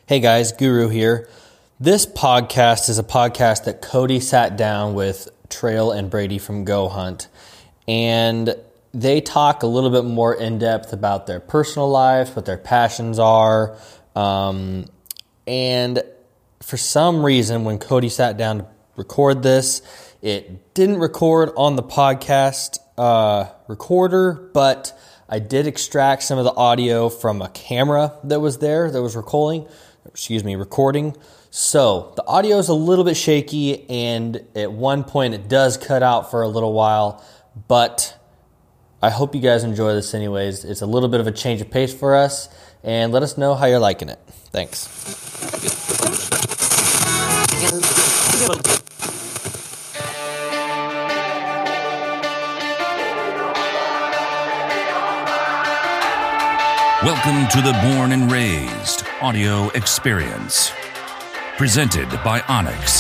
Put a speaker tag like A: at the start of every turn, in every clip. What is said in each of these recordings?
A: Hey guys, Guru here. This podcast is a podcast that Cody sat down with Trail and Brady from Go Hunt, and they talk a little bit more in depth about their personal lives, what their passions are, and for some reason when Cody sat down to record this, it didn't record on the podcast recorder, but I did extract some of the audio from a camera that was there that was recording. So the audio is a little bit shaky, and at one point it does cut out for a little while, but I hope you guys enjoy this anyways. It's a little bit of a change of pace for us, and let us know how you're liking it. Thanks.
B: Welcome to the Born and Raised audio experience, presented by Onyx.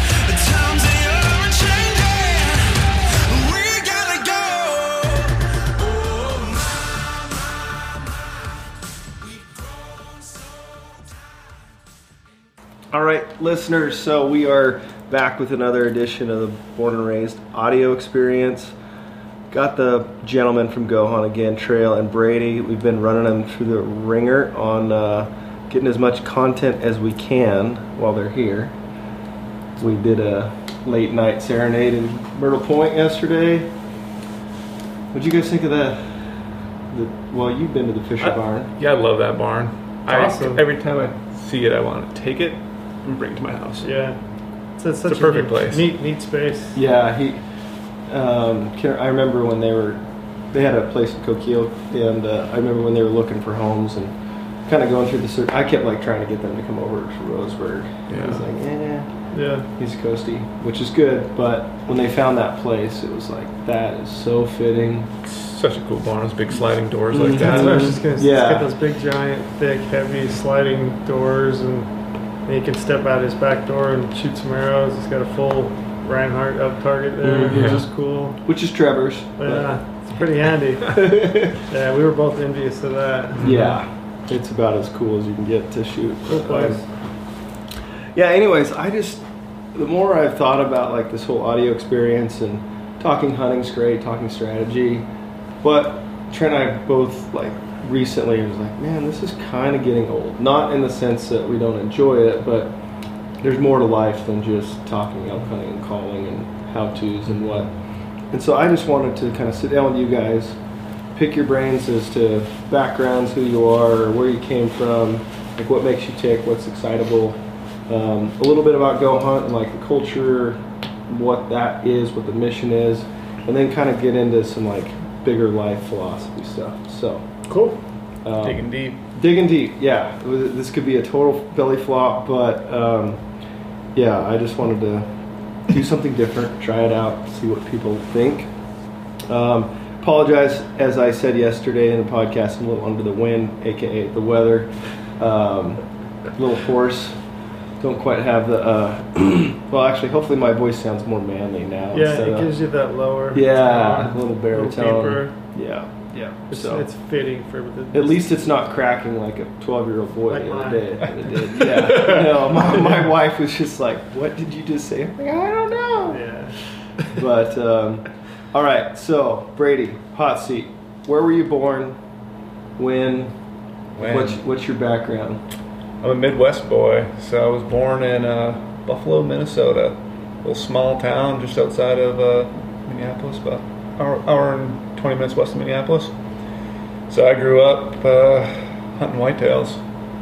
C: All right, listeners, so we are back with another edition of the Born and Raised audio experience. Got the gentlemen from Go Hunt again, Trail and Brady. We've been running them through the ringer on getting as much content as we can while they're here. We did a late night serenade in Myrtle Point yesterday. What'd you guys think of that? Well, you've been to the Fisher Barn.
D: Yeah, I love that barn.
E: Awesome.
D: Every time I see it, I want to take it and bring it to my house.
E: Yeah, it's such
D: a perfect place.
E: Neat space.
C: Yeah, I remember when they had a place in Coquille, and I remember when they were looking for homes and kind of going through the search. I kept trying to get them to come over to Roseburg.
D: Yeah.
C: I was like,
E: yeah,
C: East Coasty, which is good, but when they found that place, it was like, that is so fitting.
D: Such a cool barn, those big sliding doors like that.
E: That's what I was just gonna say.
C: Yeah.
E: It's got those big, giant, thick, heavy sliding doors, and you can step out his back door and shoot some arrows. It's got a full Reinhardt up target there, which is cool.
C: Which is Trevor's.
E: Yeah, it's pretty handy. Yeah, we were both envious of that.
C: Yeah, it's about as cool as you can get to shoot.
E: Cool place.
C: Yeah, anyways, the more I've thought about this whole audio experience and talking hunting's great, talking strategy, but Trent and I both recently was like, man, this is kind of getting old. Not in the sense that we don't enjoy it, but there's more to life than just talking elk hunting and calling and how-tos and what. And so I just wanted to kind of sit down with you guys, pick your brains as to backgrounds, who you are, where you came from, what makes you tick, what's excitable, a little bit about Go Hunt and the culture, what that is, what the mission is, and then kind of get into some bigger life philosophy stuff. So
E: Cool.
D: Digging deep.
C: Digging deep, yeah. This could be a total belly flop, but yeah, I just wanted to do something different, try it out, see what people think. Apologize, as I said yesterday in the podcast, I'm a little under the wind, aka the weather. A little hoarse. Don't quite have the, well, actually, hopefully my voice sounds more manly now.
E: Yeah, it gives you that lower.
C: Yeah, a little baritone.
E: Deeper.
C: Yeah.
E: It's fitting for the.
C: At least it's not cracking like a 12-year-old boy
E: Like
C: the
E: mine.
C: other day. It did. Yeah. No, my wife was just like, "What did you just say?" I'm like, I don't know.
E: Yeah.
C: But all right. So Brady, hot seat. Where were you born? When? What's your background?
D: I'm a Midwest boy, so I was born in Buffalo, Minnesota, a little small town just outside of Minneapolis, about hour and 20 minutes west of Minneapolis. So I grew up hunting whitetails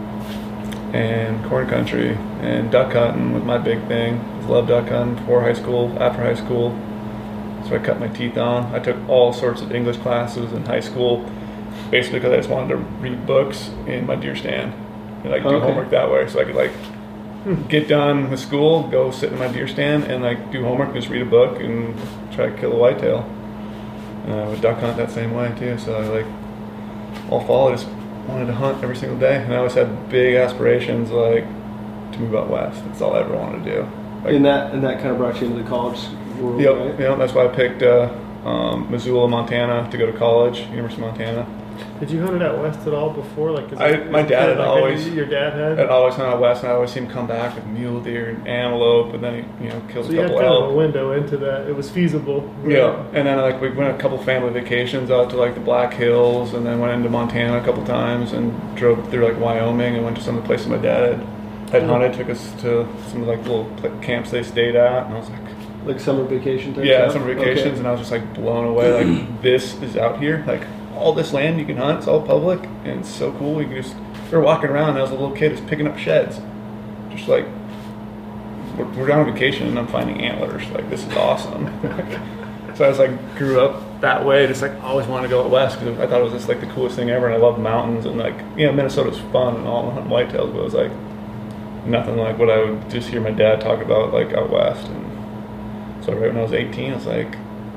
D: and corn country, and duck hunting was my big thing. I loved duck hunting before high school, after high school. So I cut my teeth on. I took all sorts of English classes in high school, basically because I just wanted to read books in my deer stand and do homework that way. So I could get done with school, go sit in my deer stand and do homework, just read a book and try to kill a whitetail. I would duck hunt that same way too. So all fall I just wanted to hunt every single day, and I always had big aspirations to move out west. That's all I ever wanted to do.
C: And that kind of brought you into the college world, right?
D: Yep. That's why I picked Missoula, Montana to go to college, University of Montana.
E: Did you hunt it out west at all before? Like,
D: My dad had always.
E: Your dad had.
D: I'd always hunt out west, and I always seen him come back with mule deer and antelope, and then he kills
E: So
D: a
E: you had
D: couple
E: kind of a
D: elk.
E: window into that. It was feasible. Right?
D: Yeah, and then like we went a couple family vacations out to like the Black Hills, and then went into Montana a couple times, and drove through like Wyoming, and went to some of the places my dad had hunted. Took us to some of like little camps they stayed at, and I was like
C: summer vacation type
D: yeah,
C: stuff?
D: summer vacations,
C: Okay.
D: and I was just like blown away. Like this is out here, like all this land you can hunt. It's all public, and it's so cool. You can just we were walking around, and I was a little kid just picking up sheds, just like we're on vacation, and I'm finding antlers. Like this is awesome. So I was like grew up that way, just like always wanted to go out west because I thought it was just like the coolest thing ever, and I love mountains, and like Minnesota's fun and all hunting whitetails, but it was like nothing like what I would just hear my dad talk about like out west. And so right when I was 18, I was like,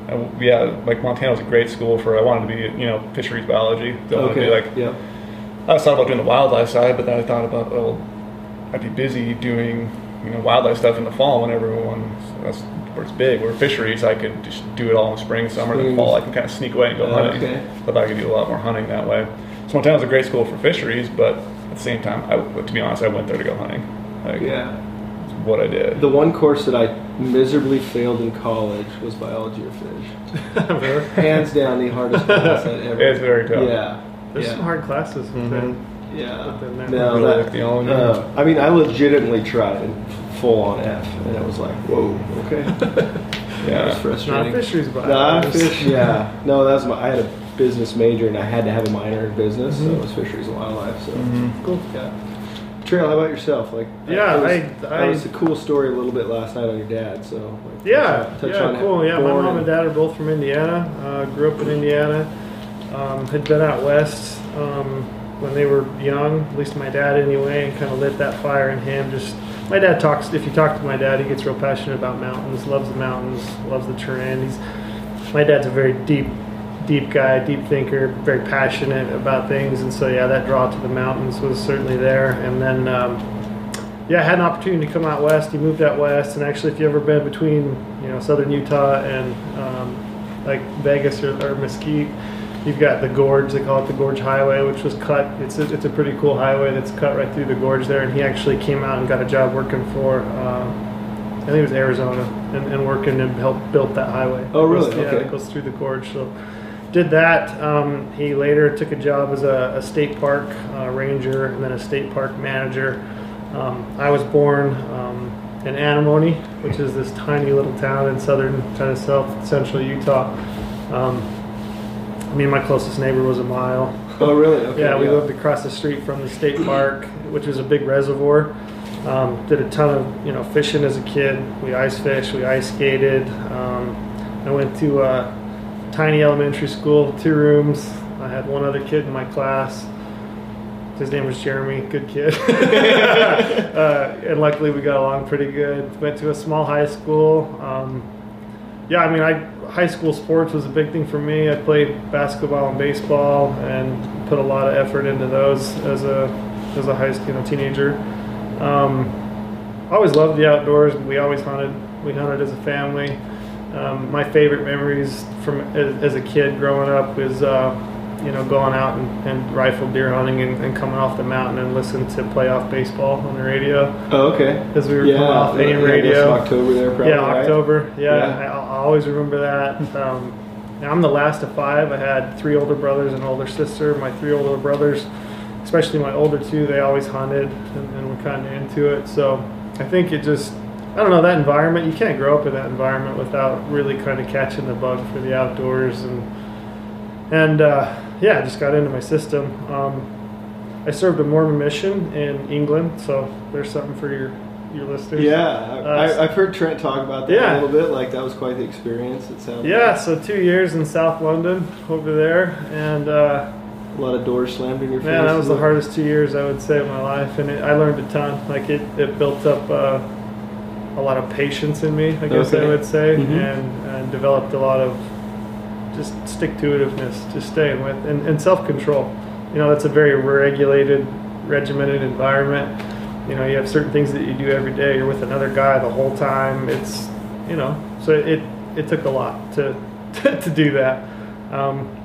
D: like Montana was a great school for. I wanted to be fisheries biology. I wanted to be like.
C: Yeah.
D: I was thought about doing the wildlife side, but then I thought about I'd be busy doing wildlife stuff in the fall when that's where it's big. Where fisheries, I could just do it all in the spring, summer, and the fall. I can kind of sneak away and go hunting.
C: Okay.
D: I thought I could do a lot more hunting that way. So Montana was a great school for fisheries, but at the same time, to be honest, I went there to go hunting. Like,
C: Yeah.
D: it's what I did.
C: The one course that I miserably failed in college was biology or fish. Hands down the hardest class I'd ever.
D: It's very tough.
C: Yeah.
E: There's some hard classes.
C: Yeah.
E: Within there.
C: No,
D: Really
C: that,
D: like the only
C: I mean, I legitimately tried full on F, and it was like, whoa, okay. That was
D: Yeah.
C: frustrating.
E: Not fisheries
C: Not
E: biologist.
C: fish, yeah. No, that was I had a business major, and I had to have a minor in business, so
E: Mm-hmm.
C: it was fisheries and wildlife. So
E: Cool.
C: yeah. Trail, how about yourself? Like,
E: Yeah,
C: that was a cool story a little bit last night on your dad. So like,
E: Yeah,
C: touch on
E: cool. Yeah, my
C: born
E: mom and dad are both from Indiana. Grew up in Indiana. Had been out west when they were young, at least my dad anyway, and kind of lit that fire in him. My dad talks. If you talk to my dad, he gets real passionate about mountains. Loves the mountains. Loves the terrain. My dad's a very deep guy, deep thinker, very passionate about things, and so yeah, that draw to the mountains was certainly there. And then I had an opportunity to come out west. He moved out west, and actually, if you ever been between southern Utah and like Vegas or Mesquite, you've got the gorge. They call it the Gorge Highway, which was cut. It's a pretty cool highway that's cut right through the gorge there. And he actually came out and got a job working for I think it was Arizona, and working and helped built that highway.
C: Oh, really?
E: Yeah,
C: Okay.
E: it goes through the gorge. So did that. He later took a job as a state park ranger and then a state park manager. I was born in Antimony, which is this tiny little town in southern, kind of south central Utah. Me and my closest neighbor was a mile.
C: Oh, really? Okay.
E: Yeah, we lived across the street from the state park, which was a big reservoir. Did a ton of fishing as a kid. We ice fished, we ice skated. I went to a tiny elementary school, 2 rooms. I had one other kid in my class. His name was Jeremy, good kid. And luckily we got along pretty good. Went to a small high school. High school sports was a big thing for me. I played basketball and baseball and put a lot of effort into those as a high school teenager. I always loved the outdoors. We always hunted. We hunted as a family. My favorite memories from as a kid growing up was going out and rifle deer hunting and coming off the mountain and listening to playoff baseball on the radio.
C: Oh, okay.
E: As we were coming off AM radio.
C: October there, probably.
E: Yeah,
C: right?
E: October. Yeah,
C: Yeah.
E: I always remember that. I'm the last of 5. I had 3 older brothers and an older sister. My 3 older brothers, especially my older 2, they always hunted and were kind of into it. So I think it just, I don't know, that environment, you can't grow up in that environment without really kind of catching the bug for the outdoors. And I just got into my system. I served a Mormon mission in England, so there's something for your listeners.
C: Yeah, I've heard Trent talk about that
E: Yeah.
C: a little bit. Like that was quite the experience. It sounded.
E: Yeah, so 2 years in South London over there, and
C: a lot of doors slammed in your face.
E: man, that was the hardest 2 years I would say of my life, and I learned a ton. Like it built up a lot of patience in me, I guess I would say, and developed a lot of just stick-to-itiveness, just staying with, and self-control. That's a very regulated, regimented environment. You have certain things that you do every day. You're with another guy the whole time. It's, so it took a lot to to do that.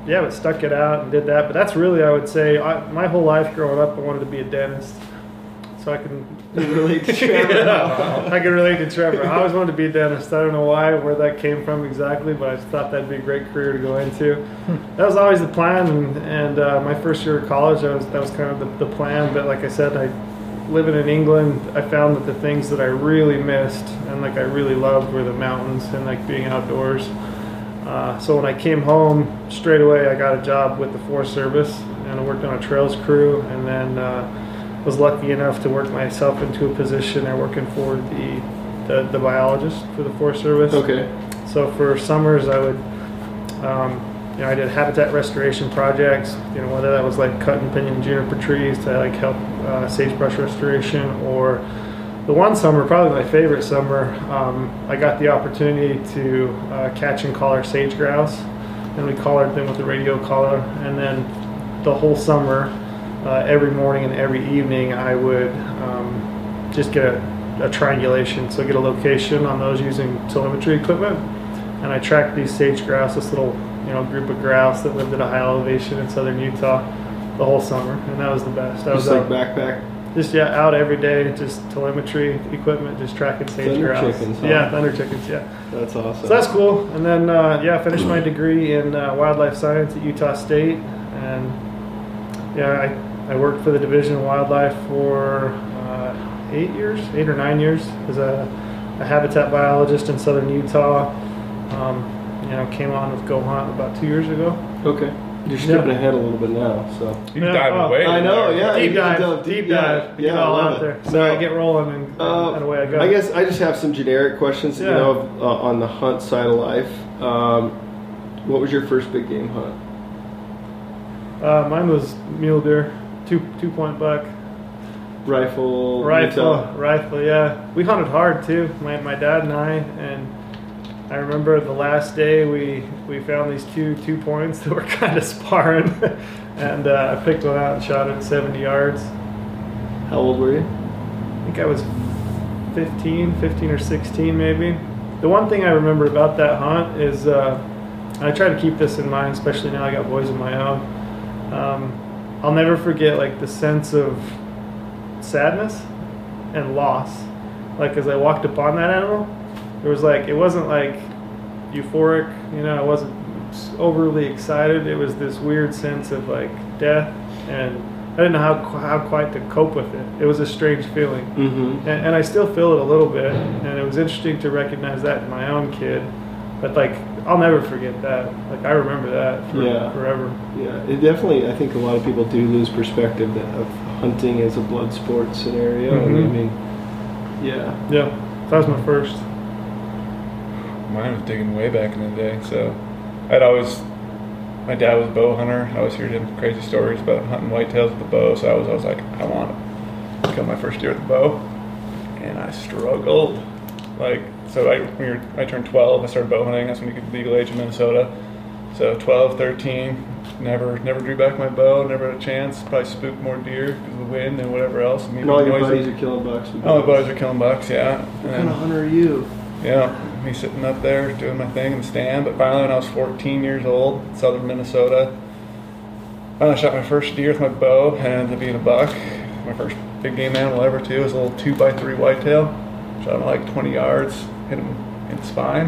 E: but stuck it out and did that. But that's really, I would say, my whole life growing up, I wanted to be a dentist. So I can
C: relate to Trevor.
E: I can relate to Trevor. I always wanted to be a dentist. I don't know where that came from exactly, but I thought that'd be a great career to go into. That was always the plan, and my first year of college, that was kind of the plan. But like I said, living in England, I found that the things that I really missed and like I really loved were the mountains and like being outdoors. So when I came home, straight away I got a job with the Forest Service, and I worked on a trails crew, and then was lucky enough to work myself into a position there working for the biologist for the Forest Service.
C: Okay.
E: So for summers I would, I did habitat restoration projects, whether that was like cutting pinyon juniper trees to like help sagebrush restoration, or the one summer, probably my favorite summer, I got the opportunity to catch and collar sage grouse, and we collared them with the radio collar, and then the whole summer, every morning and every evening, I would just get a triangulation, so get a location on those using telemetry equipment, and I tracked these sage grouse, this little group of grouse that lived at a high elevation in southern Utah, the whole summer, and that was the best. I was
C: like backpack.
E: Just out every day, just telemetry equipment, just tracking sage grouse.
C: Thunder chickens, huh?
E: Yeah, thunder chickens. Yeah.
C: That's awesome.
E: So that's cool. And then I finished my degree in wildlife science at Utah State, and I worked for the Division of Wildlife for 8 or 9 years as a habitat biologist in southern Utah. Came on with Go Hunt about 2 years ago.
C: Okay. You're skipping ahead a little bit now, so.
D: You diving away.
C: I know, yeah.
E: Deep dive.
C: Yeah,
E: all
C: I
E: out
C: love
E: there.
C: it.
E: So I get rolling and away I go.
C: I guess I just have some generic questions, on the hunt side of life. What was your first big game hunt?
E: Mine was mule deer, two point buck.
C: Rifle,
E: yeah. We hunted hard too, my dad and and I remember the last day we found these two points that were kind of sparring, and I picked one out and shot it at 70 yards.
C: How old were you?
E: I think I was 15 or 16 maybe. The one thing I remember about that hunt is, I try to keep this in mind, especially now I got boys of my own. I'll never forget like the sense of sadness and loss. Like as I walked upon that animal, it wasn't like euphoric, I wasn't overly excited. It was this weird sense of like death, and I didn't know how quite to cope with it. It was a strange feeling.
C: Mm-hmm.
E: And I still feel it a little bit, and it was interesting to recognize that in my own kid. But like, I'll never forget that. Like, I remember that forever.
C: Yeah, it definitely, I think a lot of people do lose perspective of hunting as a blood sport scenario.
E: Mm-hmm. Yeah, that was my first.
D: Mine was digging way back in the day, so my dad was a bow hunter. I always heard him crazy stories about hunting whitetails with the bow, so I was like, I want to kill my first deer with the bow, and I struggled. So I turned 12, I started bow hunting. That's when you could legal age in Minnesota. So 12, 13, never drew back my bow, never had a chance. Probably spooked more deer because of the wind and whatever else.
C: And all your buddies are killing bucks.
D: All my buddies are killing bucks, yeah.
C: What kind of hunter are you?
D: Yeah, me sitting up there doing my thing in the stand. But finally, when I was 14 years old, southern Minnesota, I shot my first deer with my bow, and it ended up being a buck. My first big game animal ever, too. It was a little 2x3 whitetail. Shot him like 20 yards, hit him in the spine.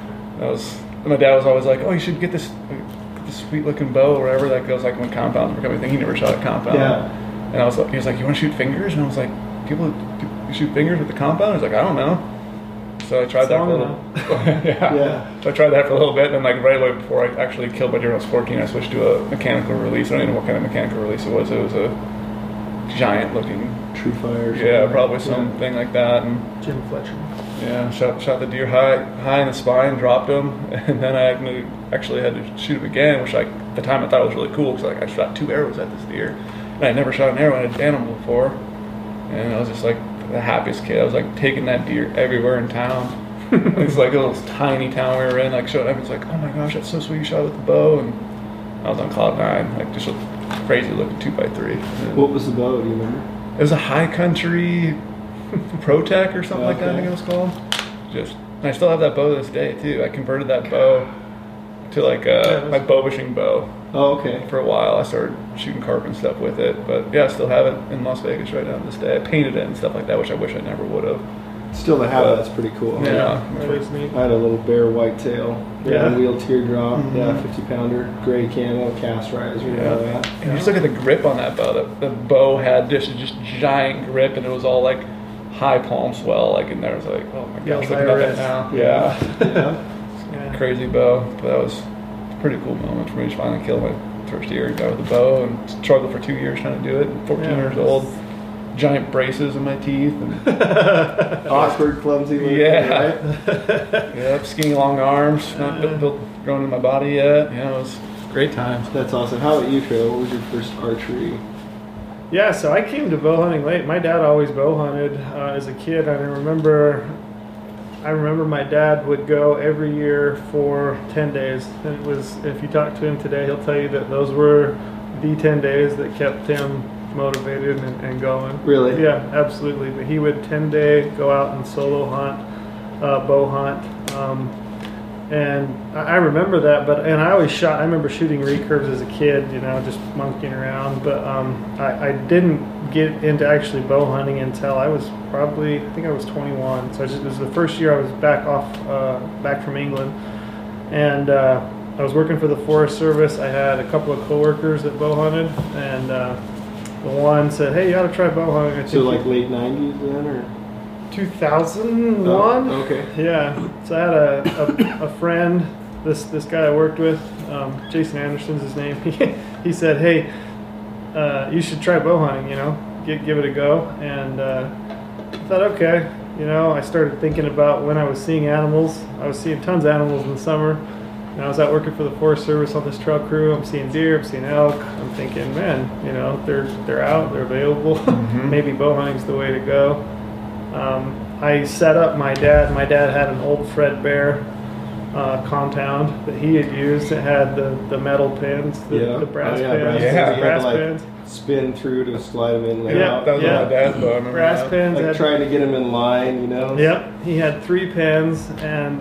D: My dad was always like, "Oh, you should get this sweet looking bow," or whatever. That goes like when compounds were coming. He never shot a compound.
C: Yeah.
D: And he was like, "You want to shoot fingers?" And I was like, "People shoot fingers with the compound?" He's like, "I don't know." So I tried that for a little. Yeah. So I tried that for a little bit, and then like right away before I actually killed my deer when I was 14, I switched to a mechanical release. I don't even know what kind of mechanical release it was. It was a giant looking
C: True Fire.
D: Yeah, probably something like that. And
E: Jim Fletcher.
D: Yeah, shot the deer high in the spine, dropped him, and then I actually had to shoot him again, which at the time I thought was really cool because I shot 2 arrows at this deer, and I'd never shot an arrow at an animal before, and I was just like the happiest kid. I was like taking that deer everywhere in town. It's like a little tiny town we were in. Like showed everyone's like, "Oh my gosh, that's so sweet! You shot with the bow," and I was on cloud 9, like just a crazy looking 2x3.
C: What was the bow? Do you remember?
D: It was a High Country ProTech or something like that, I think it was called. And I still have that bow to this day too. I converted that bow to like my bow wishing bow.
C: Oh, okay.
D: For a while, I started shooting carp and stuff with it. But yeah, I still have it in Las Vegas right now to this day. I painted it and stuff like that, which I wish I never would have.
C: Still to have that's pretty cool.
D: Yeah.
E: That is neat.
C: I had a little bear whitetail,
E: Yeah.
C: wheel teardrop,
E: Mhm.
C: 50-pounder, gray camo, cast riser, and all that.
D: And just look at the grip on that bow. The bow had just giant grip, and it was all like high palm swell. Like, and there was like, oh my
E: Yeah,
D: gosh,
E: high
D: looking at
E: wrist.
D: that now.
C: Yeah. Yeah.
E: Yeah.
D: Crazy bow. But that was a pretty cool moment for me to finally kill my first deer guy with a bow, and struggled for 2 years trying to do it. 14
E: Yeah.
D: years old, giant braces in my teeth, and
C: Awkward, clumsy. looking,
D: Yeah.
C: Right?
D: yep, skinny long arms, not built grown in my body yet. You know, it was great times.
C: That's awesome. How about you, Trey? What was your first archery?
E: Yeah, so I came to bow hunting late. My dad always bow hunted as a kid. I remember my dad would go every year for 10 days. And it was, if you talk to him today, he'll tell you that those were the 10 days that kept him motivated and going.
C: Really?
E: Yeah, absolutely. But he would 10-day go out and solo hunt, bow hunt. And I remember that, and I always shot. I remember shooting recurves as a kid, you know, just monkeying around. But I didn't get into actually bow hunting until I was probably, I think I was 21. So it was the first year I was back from England, and I was working for the Forest Service. I had a couple of coworkers that bow hunted, and the one said, "Hey, you ought to try bow hunting." I think
C: So like late 90s then, or?
E: 2001.
C: Oh, okay.
E: Yeah. So I had a friend, this guy I worked with, Jason Anderson's his name. He said, "Hey, you should try bow hunting. You know, give it a go." And I thought, okay. You know, I started thinking about when I was seeing animals. I was seeing tons of animals in the summer. And I was out working for the Forest Service on this trail crew. I'm seeing deer, I'm seeing elk. I'm thinking, man, you know, they're out, they're available. Maybe bow hunting's the way to go. I set up my dad. My dad had an old Fred Bear compound that he had used. It had the metal pins, the brass pins,
C: brass
D: Yeah,
C: pins. You had
E: brass
C: to, like,
E: pins.
C: spin through to slide them in and
E: Yeah,
C: out.
D: That was
E: yeah.
D: my dad's bow. I remember
E: Brass
D: that.
E: pins.
C: Like
E: had-
C: trying to get them in line, you know?
E: Yep, he had 3 pins, and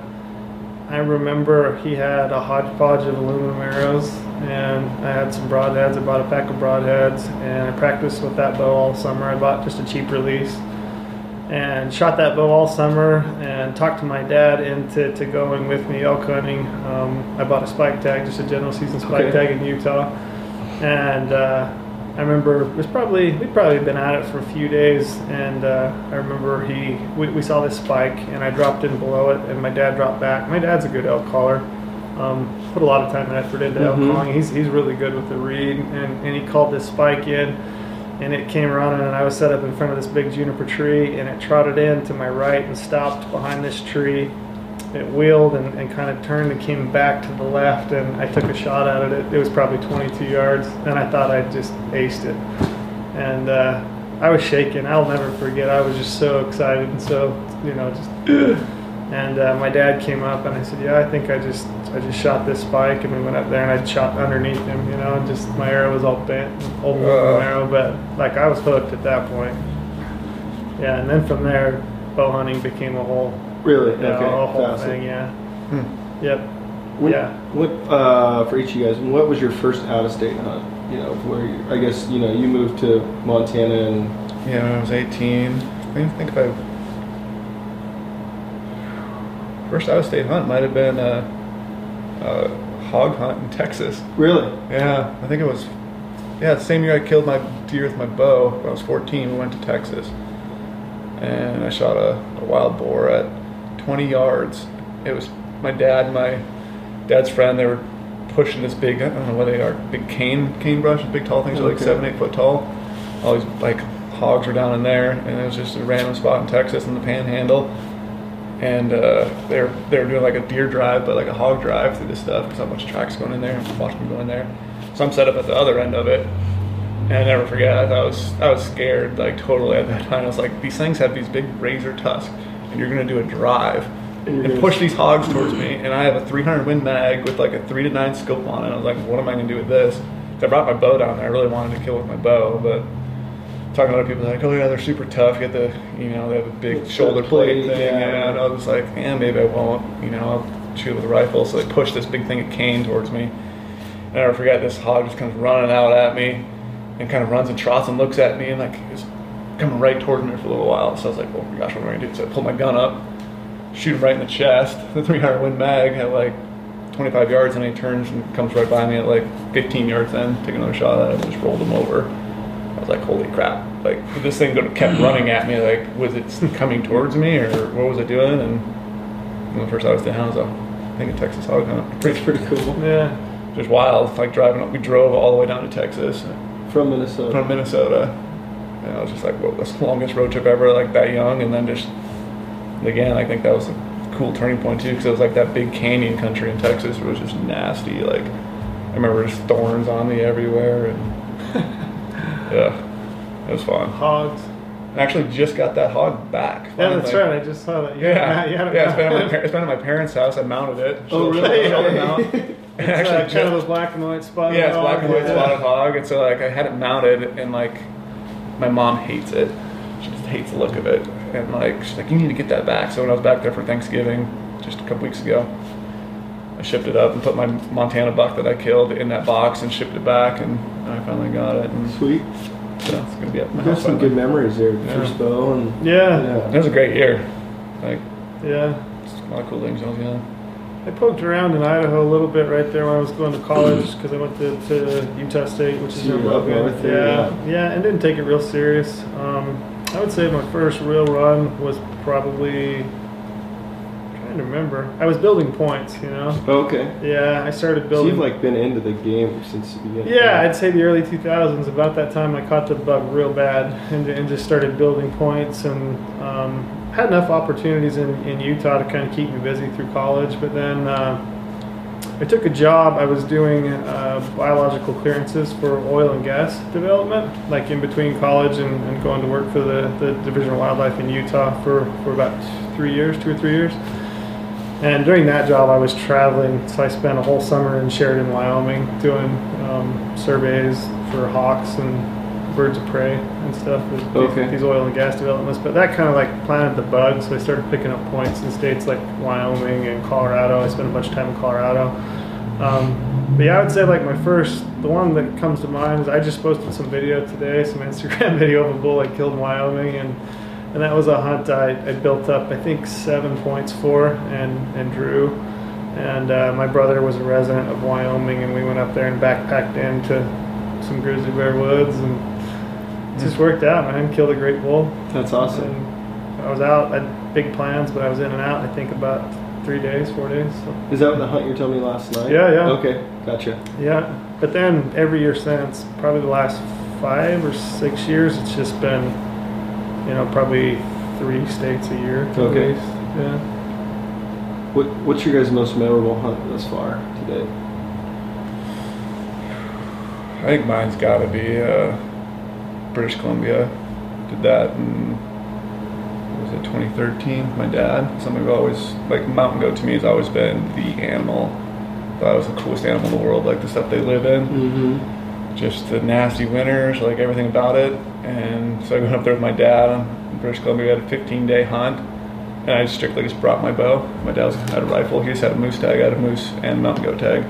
E: I remember he had a hodgepodge of aluminum arrows, and I had some broadheads. I bought a pack of broadheads, and I practiced with that bow all summer. I bought just a cheap release, and shot that bow all summer, and talked to my dad into going with me elk hunting. I bought a spike tag, just a general season spike tag in Utah, and I remember we'd probably been at it for a few days, and I remember we saw this spike, and I dropped in below it, and my dad dropped back. My dad's a good elk caller. Put a lot of time and effort into elk calling. He's really good with the reed, and he called this spike in, and it came running, and I was set up in front of this big juniper tree, and it trotted in to my right and stopped behind this tree. It wheeled and kind of turned and came back to the left, and I took a shot at it. It was probably 22 yards, and I thought I just aced it. And I was shaking. I'll never forget. I was just so excited and so, you know, just. And my dad came up, and I said, "Yeah, I think I just shot this spike." And we went up there, and I shot underneath him, you know, and just my arrow was all bent, old arrow, but like I was hooked at that point. Yeah, and then from there, bow hunting became a whole.
C: Really?
E: Yeah,
C: Okay.
E: a whole
C: Fascinating.
E: thing, yeah. Yep.
C: What, What for each of you guys? What was your first out-of-state hunt? You know, where I guess you moved to Montana and
D: Yeah, when I was 18. I think if I first out-of-state hunt might have been a hog hunt in Texas.
C: really.
D: Yeah, I think it was. Yeah, the same year I killed my deer with my bow. When I was 14, we went to Texas, and I shot a wild boar at 20 yards. It was my dad and my dad's friend. They were pushing this big, I don't know what they are, big cane brush, big tall things, like 7-8 foot tall. All these like hogs were down in there, and it was just a random spot in Texas in the Panhandle. And they were doing like a deer drive, but like a hog drive through this stuff because not much tracks going in there. I'm watching them go in there. So I'm set up at the other end of it, and I never forget. I was scared, like totally at that time. I was like, these things have these big razor tusks, and you're gonna do a drive and push these hogs towards me. And I have a 300 Win Mag with like a 3 to 9 scope on it. I was like, what am I gonna do with this? So I brought my bow down there. I really wanted to kill with my bow, but talking to other people, like, oh yeah, they're super tough. You get the, they have a big shoulder plate thing, and I was like, maybe I won't. I'll shoot with a rifle. So they pushed this big thing of cane towards me, I never forget, this hog just comes running out at me and kind of runs and trots and looks at me and like is coming right towards me for a little while. So I was like, oh my gosh, what am I gonna do? So I pulled my gun up, shoot him right in the chest, the 300 Win Mag at like 25 yards, and he turns and comes right by me at like 15 yards in, take another shot at him, and just rolled him over. I was like, holy crap. Like, this thing kept running at me, like, was it coming towards me, or what was it doing? And the first I was down, I was I think a Texas hog hunt.
C: It's pretty cool.
E: Yeah.
D: Just wild, like driving up, we drove all the way down to Texas.
C: From Minnesota. And I was just like, whoa, that's the longest road trip ever, like that young. And then just, again, I think that was a cool turning point too, because it was like that big canyon country in Texas where it was just nasty. Like, I remember just thorns on me everywhere, and yeah, it was fun.
E: Hogs.
D: I actually just got that hog back.
E: Yeah, that's right. I just saw that.
D: Yeah, it's been at my parents' house. I mounted it.
C: Oh, really?
E: It's actually kind of those black and white spotted hog.
D: Yeah, it's black and white spotted hog. And so like I had it mounted, and like my mom hates it. She just hates the look of it. And like she's like, you need to get that back. So when I was back there for Thanksgiving just a couple weeks ago, I shipped it up and put my Montana buck that I killed in that box and shipped it back, and I finally got it. And
C: sweet.
D: So it's gonna be at my
C: You got
D: house.
C: some good memories there. First bow and
E: Yeah.
D: It was a great year. Like,
E: Yeah.
D: just a lot of cool things when I was young.
E: I poked around in Idaho a little bit right there when I was going to college because I went to Utah State, which is
C: So
E: in
C: you're up
E: Logan.
C: north there,
E: Yeah, and didn't take it real serious. I would say my first real run was probably, I'm trying to remember. I was building points, you know.
C: Okay.
E: Yeah, I started
C: So
E: building.
C: you've like been into the game since the beginning.
E: Yeah, I'd say the early 2000s. About that time, I caught the bug real bad and just started building points, and had enough opportunities in Utah to kind of keep me busy through college. But then I took a job. I was doing biological clearances for oil and gas development, like in between college and going to work for the Division of Wildlife in Utah for about 2 or 3 years. And during that job, I was traveling, so I spent a whole summer in Sheridan, Wyoming, doing surveys for hawks and birds of prey and stuff with these oil and gas developments. But that kind of like planted the bug, so I started picking up points in states like Wyoming and Colorado. I spent a bunch of time in Colorado. But yeah, I would say like the one that comes to mind is I just posted some video today, some Instagram video of a bull I killed in Wyoming, and that was a hunt I built up, I think, 7 points for and drew. And my brother was a resident of Wyoming, and we went up there and backpacked into some grizzly bear woods, and it just worked out, man. Killed a great bull.
C: That's awesome.
E: And I was out. I had big plans, but I was in and out, I think, about 4 days. So.
C: Is that the hunt you told me last night?
E: Yeah.
C: Okay, gotcha.
E: Yeah, but then every year since, probably the last 5 or 6 years, it's just been, probably 3 states a year.
C: Okay.
E: At least. Yeah.
C: What's your guys' most memorable hunt thus far today?
D: I think mine's got to be British Columbia. Did that in, was it 2013? My dad. Something I've always, like, mountain goat to me has always been the animal. Thought it was the coolest animal in the world, like the stuff they live in.
C: Mm-hmm.
D: Just the nasty winters, like everything about it. And so I went up there with my dad in British Columbia. We had a 15-day hunt, and I strictly just brought my bow. My dad had a rifle. He just had a moose tag. I had a moose and mountain goat tag.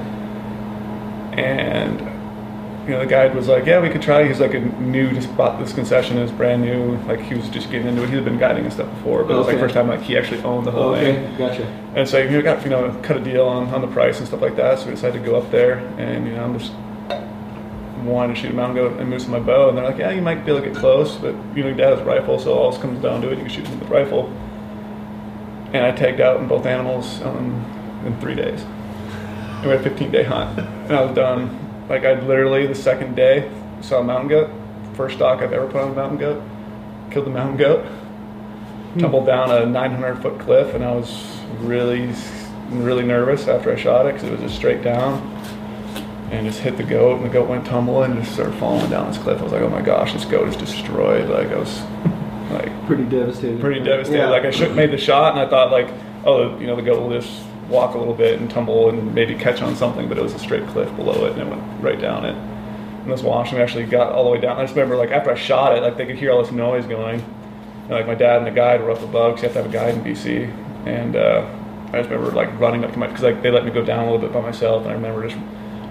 D: And the guide was like, yeah, we could try. He's like just bought this concession. It was brand new. Like, he was just getting into it. He had been guiding and stuff before, but it was like first time like he actually owned the whole thing.
C: Okay, gotcha.
D: And so we got cut a deal on the price and stuff like that. So we decided to go up there, and I'm just wanted to shoot a mountain goat and moose with my bow. And they're like, yeah, you might be able to get close, but your dad has a rifle, so all this comes down to it. You can shoot him with the rifle. And I tagged out in both animals in 3 days. And we had a 15-day hunt, and I was done. Like, I literally, the second day, saw a mountain goat. First stock I've ever put on a mountain goat. Killed the mountain goat. Tumbled down a 900-foot cliff, and I was really, really nervous after I shot it because it was just straight down. And just hit the goat, and the goat went tumbling and just started falling down this cliff. I was like, oh my gosh, this goat is destroyed. Like, I was, like...
C: Pretty devastated.
D: Yeah. Like, I made the shot, and I thought, like, oh, the goat will just walk a little bit and tumble and maybe catch on something, but it was a straight cliff below it, and it went right down it. And this washroom actually got all the way down. I just remember, like, after I shot it, like, they could hear all this noise going. And, like, my dad and the guide were up above, because you have to have a guide in BC. And I just remember, like, running up to because, like, they let me go down a little bit by myself, and I remember just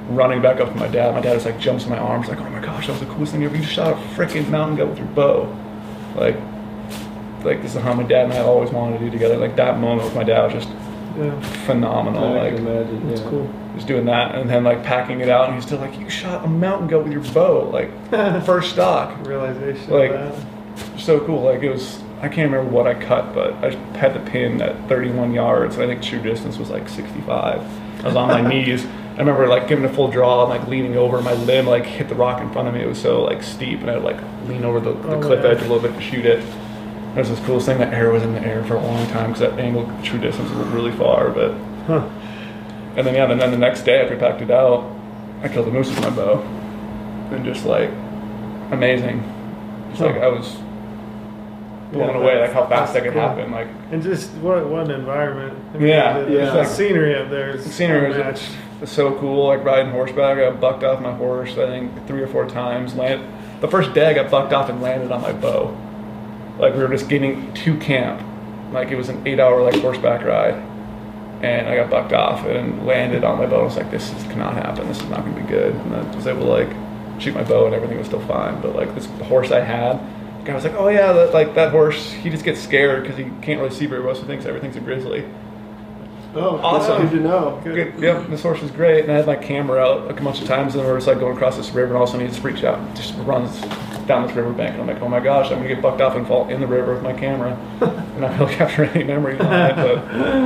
D: running back up to my dad. My dad just like jumps in my arms, like, oh my gosh, that was the coolest thing ever. You just shot a freaking mountain goat with your bow. Like this is how my dad and I always wanted to do together. Like that moment with my dad was just phenomenal.
C: I
D: like,
C: can imagine.
E: It's cool.
D: just doing that, and then like packing it out, and he's still like, you shot a mountain goat with your bow, like first stock.
E: Realization
D: Like,
E: of that.
D: So cool. Like it was, I can't remember what I cut, but I had the pin at 31 yards, and I think true distance was like 65. I was on my knees. I remember like giving a full draw and like leaning over, my limb like hit the rock in front of me. It was so like steep, and I would like lean over the cliff edge a little bit to shoot it. It was this coolest thing. That arrow was in the air for a long time because that angle true distance was really far. But and then and then the next day after I packed it out, I killed a moose with my bow, and just like amazing. Just like I was blown away, like how fast that could happen. Like,
E: and just what an environment. I mean,
D: the
E: the scenery up there is
D: the scenery
E: unmatched.
D: was so cool. Like riding horseback, I got bucked off my horse I think 3 or 4 times. The first day I got bucked off and landed on my bow. Like we were just getting to camp. Like it was an 8-hour like horseback ride, and I got bucked off and landed on my bow. I was like, this cannot happen. This is not going to be good. And I was able to like shoot my bow and everything was still fine. But like this horse I had, the guy was like, oh yeah, that horse, he just gets scared because he can't really see very well, so he thinks everything's a grizzly.
C: Oh,
D: awesome.
C: Good to know.
D: Good. Yep, this horse was great, and I had my camera out like a bunch of times, and we're just like going across this river, and all of a sudden he just freaks out, just runs down this riverbank, and I'm like, oh my gosh, I'm gonna get bucked off and fall in the river with my camera, and I don't capture any memories on it. But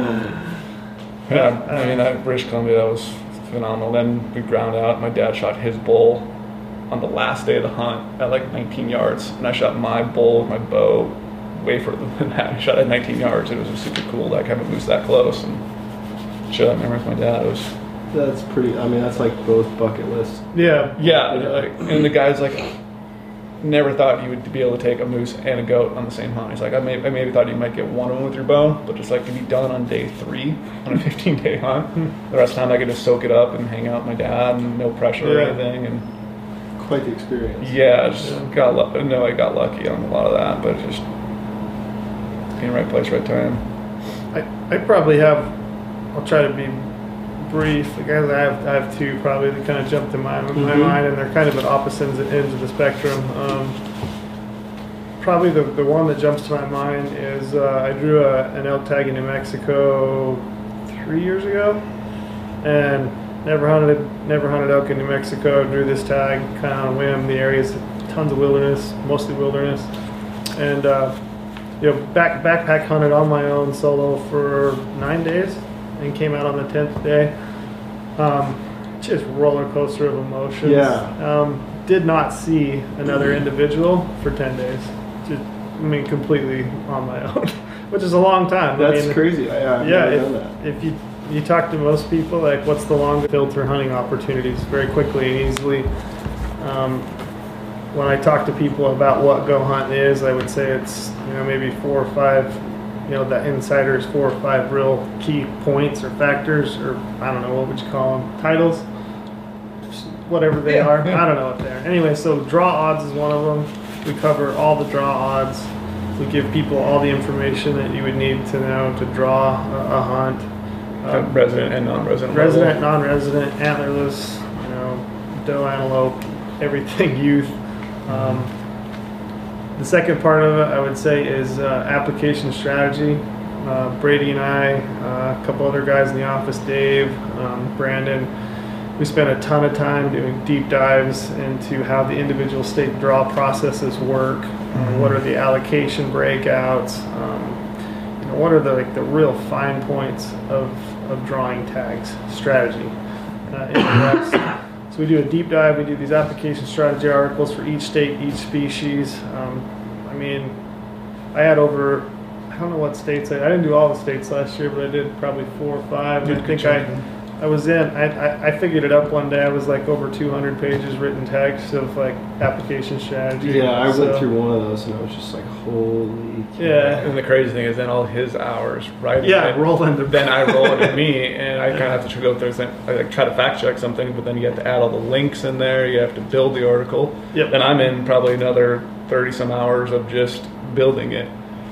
D: yeah, I mean, that British Columbia, that was phenomenal. Then we ground out. My dad shot his bull on the last day of the hunt at like 19 yards, and I shot my bull with my bow way further than that. I shot at 19 yards. It was just super cool to like have a moose that close and share that memory with my dad. It was.
C: That's pretty. I mean, that's like both bucket lists.
E: Yeah.
D: Like, and the guy's like, never thought you would be able to take a moose and a goat on the same hunt. He's like, I maybe thought you might get one of them with your bow, but just like to be done on day 3 on a 15-day hunt. The rest of the time I could just soak it up and hang out with my dad and no pressure or anything. And
C: quite the experience.
D: Yeah, I got lucky on a lot of that, but just being right place, right time.
E: I probably have. I'll try to be brief. Like I have 2 probably that kind of jumped in my mind, and they're kind of at opposite ends of the spectrum. Probably the one that jumps to my mind is I drew an elk tag in New Mexico 3 years ago, and never hunted elk in New Mexico. Drew this tag kind of on a whim. The area's tons of wilderness, mostly wilderness, and backpack hunted on my own solo for 9 days. And came out on the 10th day. Just roller coaster of emotions.
C: Yeah.
E: Did not see another individual for 10 days. Just, completely on my own, which is a long time.
C: That's crazy. I've never done that.
E: If you talk to most people, like what's the longest filter hunting opportunities very quickly and easily. When I talk to people about what go hunting is, I would say it's maybe 4 or 5. That insider's 4 or 5 real key points or factors, or I don't know, what would you call them? Titles? Whatever they are. Yeah. I don't know what they are. Anyway, so draw odds is one of them. We cover all the draw odds. We give people all the information that you would need to know to draw a hunt.
D: Resident and non-resident.
E: Resident, non-resident, antlerless, doe, antelope, everything youth. The second part of it, I would say, is application strategy. Brady and I, a couple other guys in the office, Dave, Brandon, we spent a ton of time doing deep dives into how the individual state draw processes work. What are the allocation breakouts? What are the real fine points of drawing tags strategy in the West? So we do a deep dive, we do these application strategy articles for each state, each species. I had over, I don't know what states, I didn't do all the states last year, but I did probably 4 or 5. I think I figured it up one day. I was like over 200 pages written text of like application strategy.
C: Yeah, I went through one of those and I was just like, holy cow.
E: Yeah.
D: And the crazy thing is then all his hours, right?
E: Roll into
D: then I roll into me, and I kind of have to go through I try to fact check something, but then you have to add all the links in there. You have to build the article.
E: Yep.
D: Then I'm in probably another 30 some hours of just building it.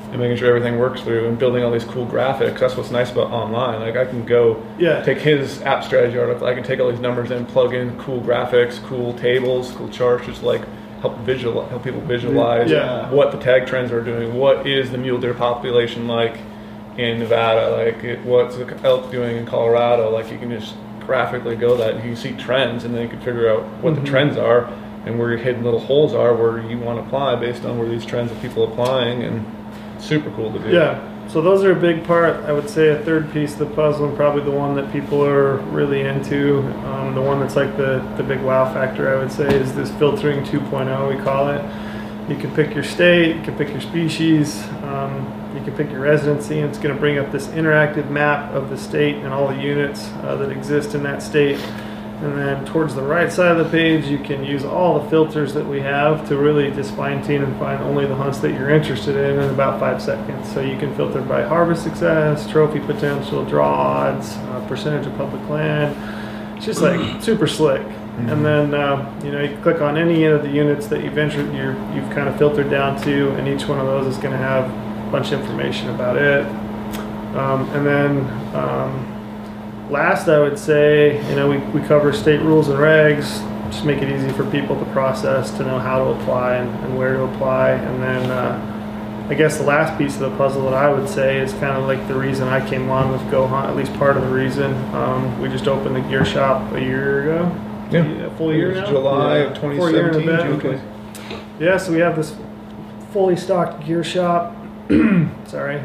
D: and making sure everything works through and building all these cool graphics. That's what's nice about online. Like I can go take his app strategy article. I can take all these numbers in, plug in cool graphics, cool tables, cool charts, just like help people visualize what the tag trends are doing. What is the mule deer population like in Nevada? Like what's the elk doing in Colorado? Like you can just graphically go that and you can see trends, and then you can figure out what the trends are and where your hidden little holes are where you want to apply based on where these trends of people applying, and super cool to do.
E: Yeah, so those are a big part. I would say a third piece of the puzzle, and probably the one that people are really into, the one that's like the big wow factor, I would say, is this filtering 2.0, we call it. You can pick your state, you can pick your species, you can pick your residency, and it's going to bring up this interactive map of the state and all the units that exist in that state. And then towards the right side of the page, you can use all the filters that we have to really just fine-tune and find only the hunts that you're interested in about 5 seconds. So you can filter by harvest success, trophy potential, draw odds, percentage of public land. It's just like super slick. And then you can click on any of the units that you've kind of filtered down to, and each one of those is going to have a bunch of information about it. And then last, I would say, we cover state rules and regs, just make it easy for people to process, to know how to apply and where to apply. And then I guess the last piece of the puzzle that I would say is kind of like the reason I came on with Go Hunt, at least part of the reason. We just opened the gear shop a year ago.
D: Yeah.
E: A full year now?
D: July of 2017.
E: Okay. Yeah, so we have this fully stocked gear shop. Sorry.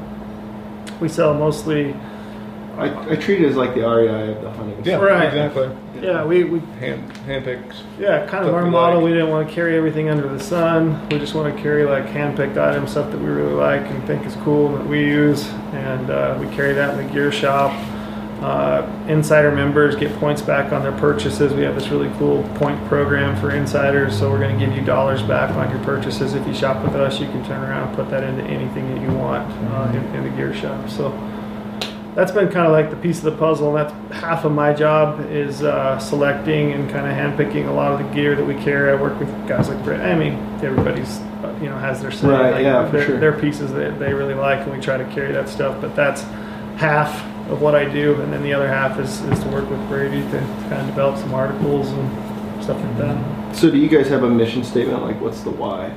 E: We sell mostly...
C: I treat it as like the REI of the hunting.
D: Yeah,
E: right.
D: Exactly.
E: Yeah, we
D: hand picks.
E: Yeah, kind of our model. We didn't want to carry everything under the sun. We just want to carry like hand-picked items, stuff that we really like and think is cool and that we use, and we carry that in the gear shop. Insider members get points back on their purchases. We have this really cool point program for insiders, so we're going to give you dollars back on your purchases. If you shop with us, you can turn around and put that into anything that you want in the gear shop. So that's been kind of like the piece of the puzzle, and that's half of my job is selecting and kind of handpicking a lot of the gear that we carry. I work with guys like Brett. I mean, everybody's has their say.
C: Right,
E: like,
C: yeah, for sure.
E: Their pieces that they really like, and we try to carry that stuff. But that's half of what I do, and then the other half is to work with Brady to kind of develop some articles and stuff like that.
C: So do you guys have a mission statement? Like, what's the why?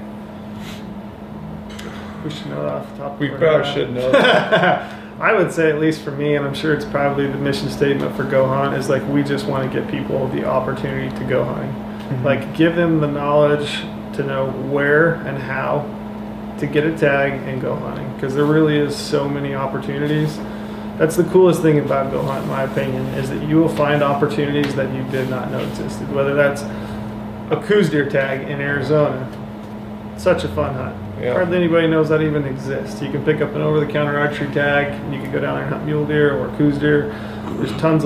E: We should know that off the top of
D: We
E: our
D: probably
E: head.
D: should know that.
E: I would say, at least for me, and I'm sure it's probably the mission statement for Go Hunt, is like we just want to get people the opportunity to go hunting.
D: Mm-hmm.
E: Like give them the knowledge to know where and how to get a tag and go hunting, because there really is so many opportunities. That's the coolest thing about Go Hunt, in my opinion, is that you will find opportunities that you did not know existed. Whether that's a Coues deer tag in Arizona, such a fun hunt.
D: Yeah.
E: Hardly anybody knows that even exists. You can pick up an over-the-counter archery tag, and you can go down there and hunt mule deer or Coues deer. There's tons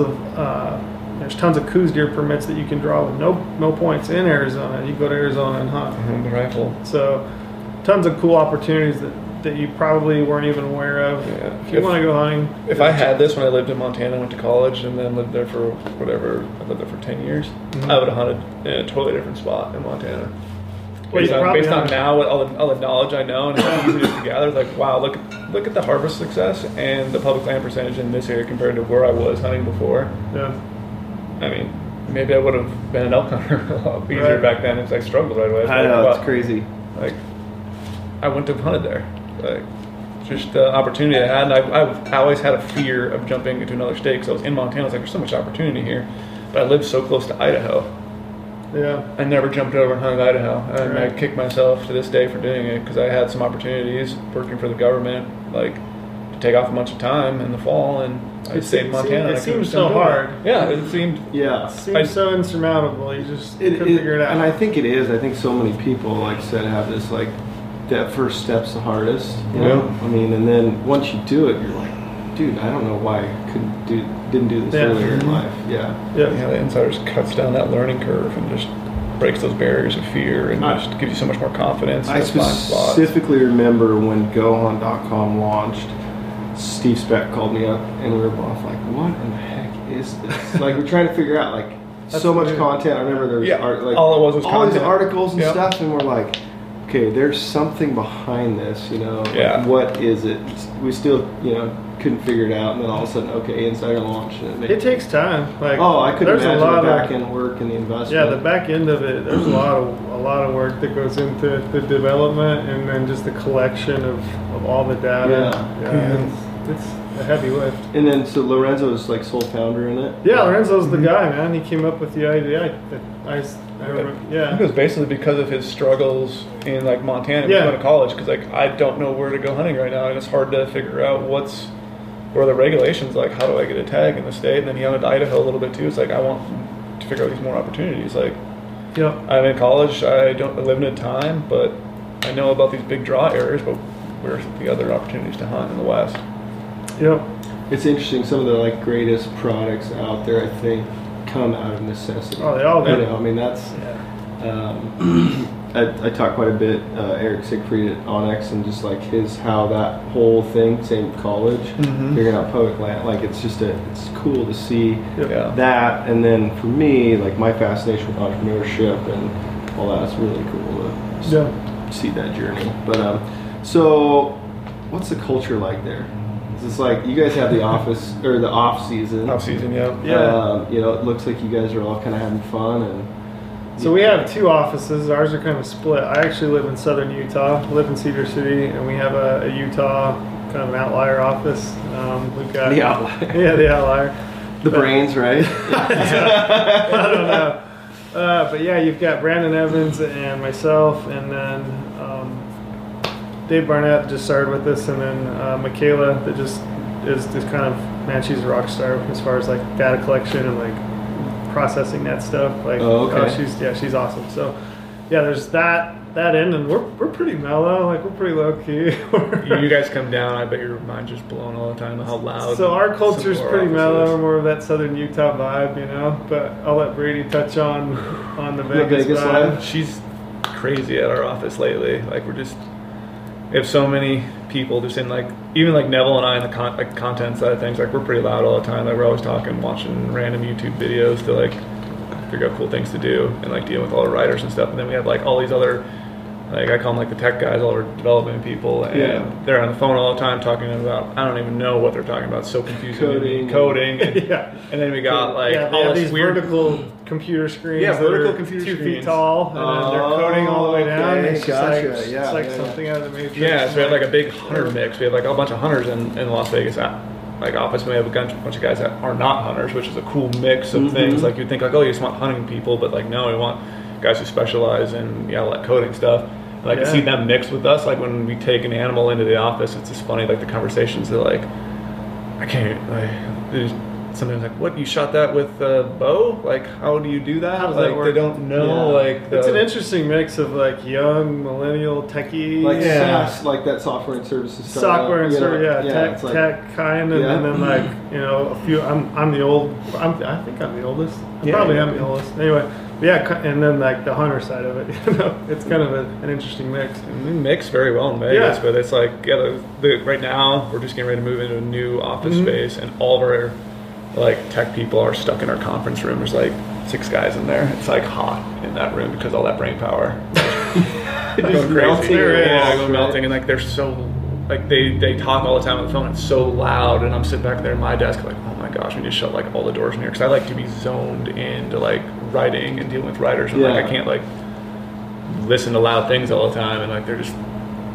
E: of Coues deer permits that you can draw with no points in Arizona. You go to Arizona and hunt.
D: The rifle.
E: So, tons of cool opportunities that you probably weren't even aware of.
D: Yeah.
E: If you want to go hunting.
D: If I had this when I lived in Montana, went to college, and then lived there for whatever, I lived there for 10 years, I would have hunted in a totally different spot in Montana. Based on now, all the knowledge I know and how easy it is to gather, like, wow, look at the harvest success and the public land percentage in this area compared to where I was hunting before.
E: Yeah.
D: I mean, maybe I would have been an elk hunter a lot easier back then because I struggled right away.
C: I know, it's crazy.
D: Like, I wouldn't have hunted there. Like, just the opportunity I had. And I always had a fear of jumping into another state because I was in Montana. I was like, there's so much opportunity here. But I lived so close to Idaho.
E: Yeah.
D: I never jumped over and hunted Idaho, and
E: Right.
D: I kick myself to this day for doing it because I had some opportunities working for the government, like to take off a bunch of time in the fall, and I stayed in Montana.
E: It
D: I
E: seems
D: could've
E: so
D: done it.
E: hard.
D: Yeah, it seemed.
C: Yeah.
E: Seems so insurmountable. You just couldn't figure it out.
C: And I think it is. I think so many people, like I said, have this, like, that first step's the hardest. You know? I mean, and then once you do it, you're like, dude, I don't know why I didn't do this earlier in life. Yeah.
E: Yeah.
D: Yeah, the Insiders cuts down that learning curve and just breaks those barriers of fear and just gives you so much more confidence.
C: I specifically remember when GoHunt.com launched, Steve Speck called me up and we were both like, what in the heck is this? Like, we're trying to figure out, like, so much content. I remember there was
D: all it was
C: all
D: content.
C: these articles and stuff, and we're like, okay, okay, there's something behind this, you know.
D: Yeah.
C: Like, what is it? We still, you know, couldn't figure it out, and then all of a sudden, okay, insider launch.
E: It takes time. Like,
C: I could
E: there's
C: imagine
E: a lot
C: the back
E: of
C: end work and the investment.
E: yeah, the back end of it. There's a lot of work that goes into the development, and then just the collection of all the data. It's a heavy lift.
C: And then, so Lorenzo is like sole founder in it?
E: Yeah, Lorenzo's the guy, man. He came up with the idea. I remember,
D: I think
E: yeah.
D: it was basically because of his struggles in like Montana
E: Yeah.
D: going to college. Because like I don't know where to go hunting right now, and it's hard to figure out what are the regulations. Like, how do I get a tag in the state? And then he hunted Idaho a little bit too. It's like I want to figure out these more opportunities. Like,
E: Yep.
D: I'm in college. I don't live in time, but I know about these big draw areas. But where's the other opportunities to hunt in the West?
E: Yep.
C: It's interesting. Some of the like greatest products out there, I think, come out of necessity.
E: Oh, they all do.
C: You know, I mean, that's. I talk quite a bit, Eric Siegfried at Onyx, and just like how that whole thing, same college, figuring out public land, like it's cool to see
D: Yeah.
C: that. And then for me, like my fascination with entrepreneurship and all that, it's really cool to see that journey. But so what's the culture like there? Is this like, you guys have the office or the off season?
D: Off season, yeah.
C: You know, it looks like you guys are all kind of having fun and.
E: So we have two offices. Ours are kind of split. I actually live in southern Utah. I live in Cedar City, and we have a Utah kind of an outlier office. We've got
C: The outlier.
E: Yeah, the outlier.
C: The brains, right?
E: I don't know. But yeah, you've got Brandon Evans and myself, and then Dave Barnett just started with us, and then Michaela that just is kind of, man, she's a rock star as far as like data collection and like processing that stuff. Like, she's awesome. So yeah, there's that end, and we're pretty mellow. Like, we're pretty low key.
D: You guys come down, I bet your mind's just blown all the time how loud.
E: So our culture's
D: some of our
E: pretty mellow.
D: offices.
E: We're more of that southern Utah vibe, you know. But I'll let Brady touch on the Vegas vibe.
D: She's crazy at our office lately. Like, we have so many people just in like, even like Neville and I in the content side of things, like we're pretty loud all the time. Like, we're always talking, watching random YouTube videos to like figure out cool things to do and like dealing with all the writers and stuff. And then we have like all these other, like I call them like the tech guys, all our development people, and they're on the phone all the time talking about, I don't even know what they're talking about. It's so confusing. Coding. And, and then we got like all
E: these
D: weird
E: vertical computer screens.
D: Yeah,
E: that
D: vertical
E: are
D: computer
E: 2
D: screens.
E: feet tall, and then they're coding all the way down.
C: Okay,
E: It's just
C: gotcha.
E: like,
C: Yeah,
E: it's like
C: yeah,
E: something out of the Matrix.
D: Yeah, so we have like a big hunter mix. We have like a bunch of hunters in Las Vegas like office. And we have a bunch of guys that are not hunters, which is a cool mix of things. Like, you'd think like, oh, you just want hunting people, but like, no, we want guys who specialize in like coding stuff. And I can see them mixed with us. Like, when we take an animal into the office, it's just funny. Like, the conversations are like, I can't. There's sometimes like, what, you shot that with a bow? Like, how do you do that?
E: How does
D: like,
E: that work?
D: they don't know. Like,
E: It's an interesting mix of like young millennial techie,
C: Like SaaS, like that software and services stuff.
E: software and service,
C: it's like,
E: tech kind, and then like, you know, a few. I'm the old. I think I'm the oldest. I probably am the oldest. Anyway, but yeah, and then like the hunter side of it. You know, it's kind of an interesting mix.
D: We mix very well in Vegas, but it's like, right now we're just getting ready to move into a new office space, and all of our like tech people are stuck in our conference room. There's like 6 guys in there. It's like hot in that room because all that brain power. Going crazy. Go melting, and like they're so like they talk all the time on the phone. It's so loud, and I'm sitting back there at my desk like, oh my gosh, we need to shut like all the doors in here, because I like to be zoned into like writing and dealing with writers, and like I can't like listen to loud things all the time, and like they're just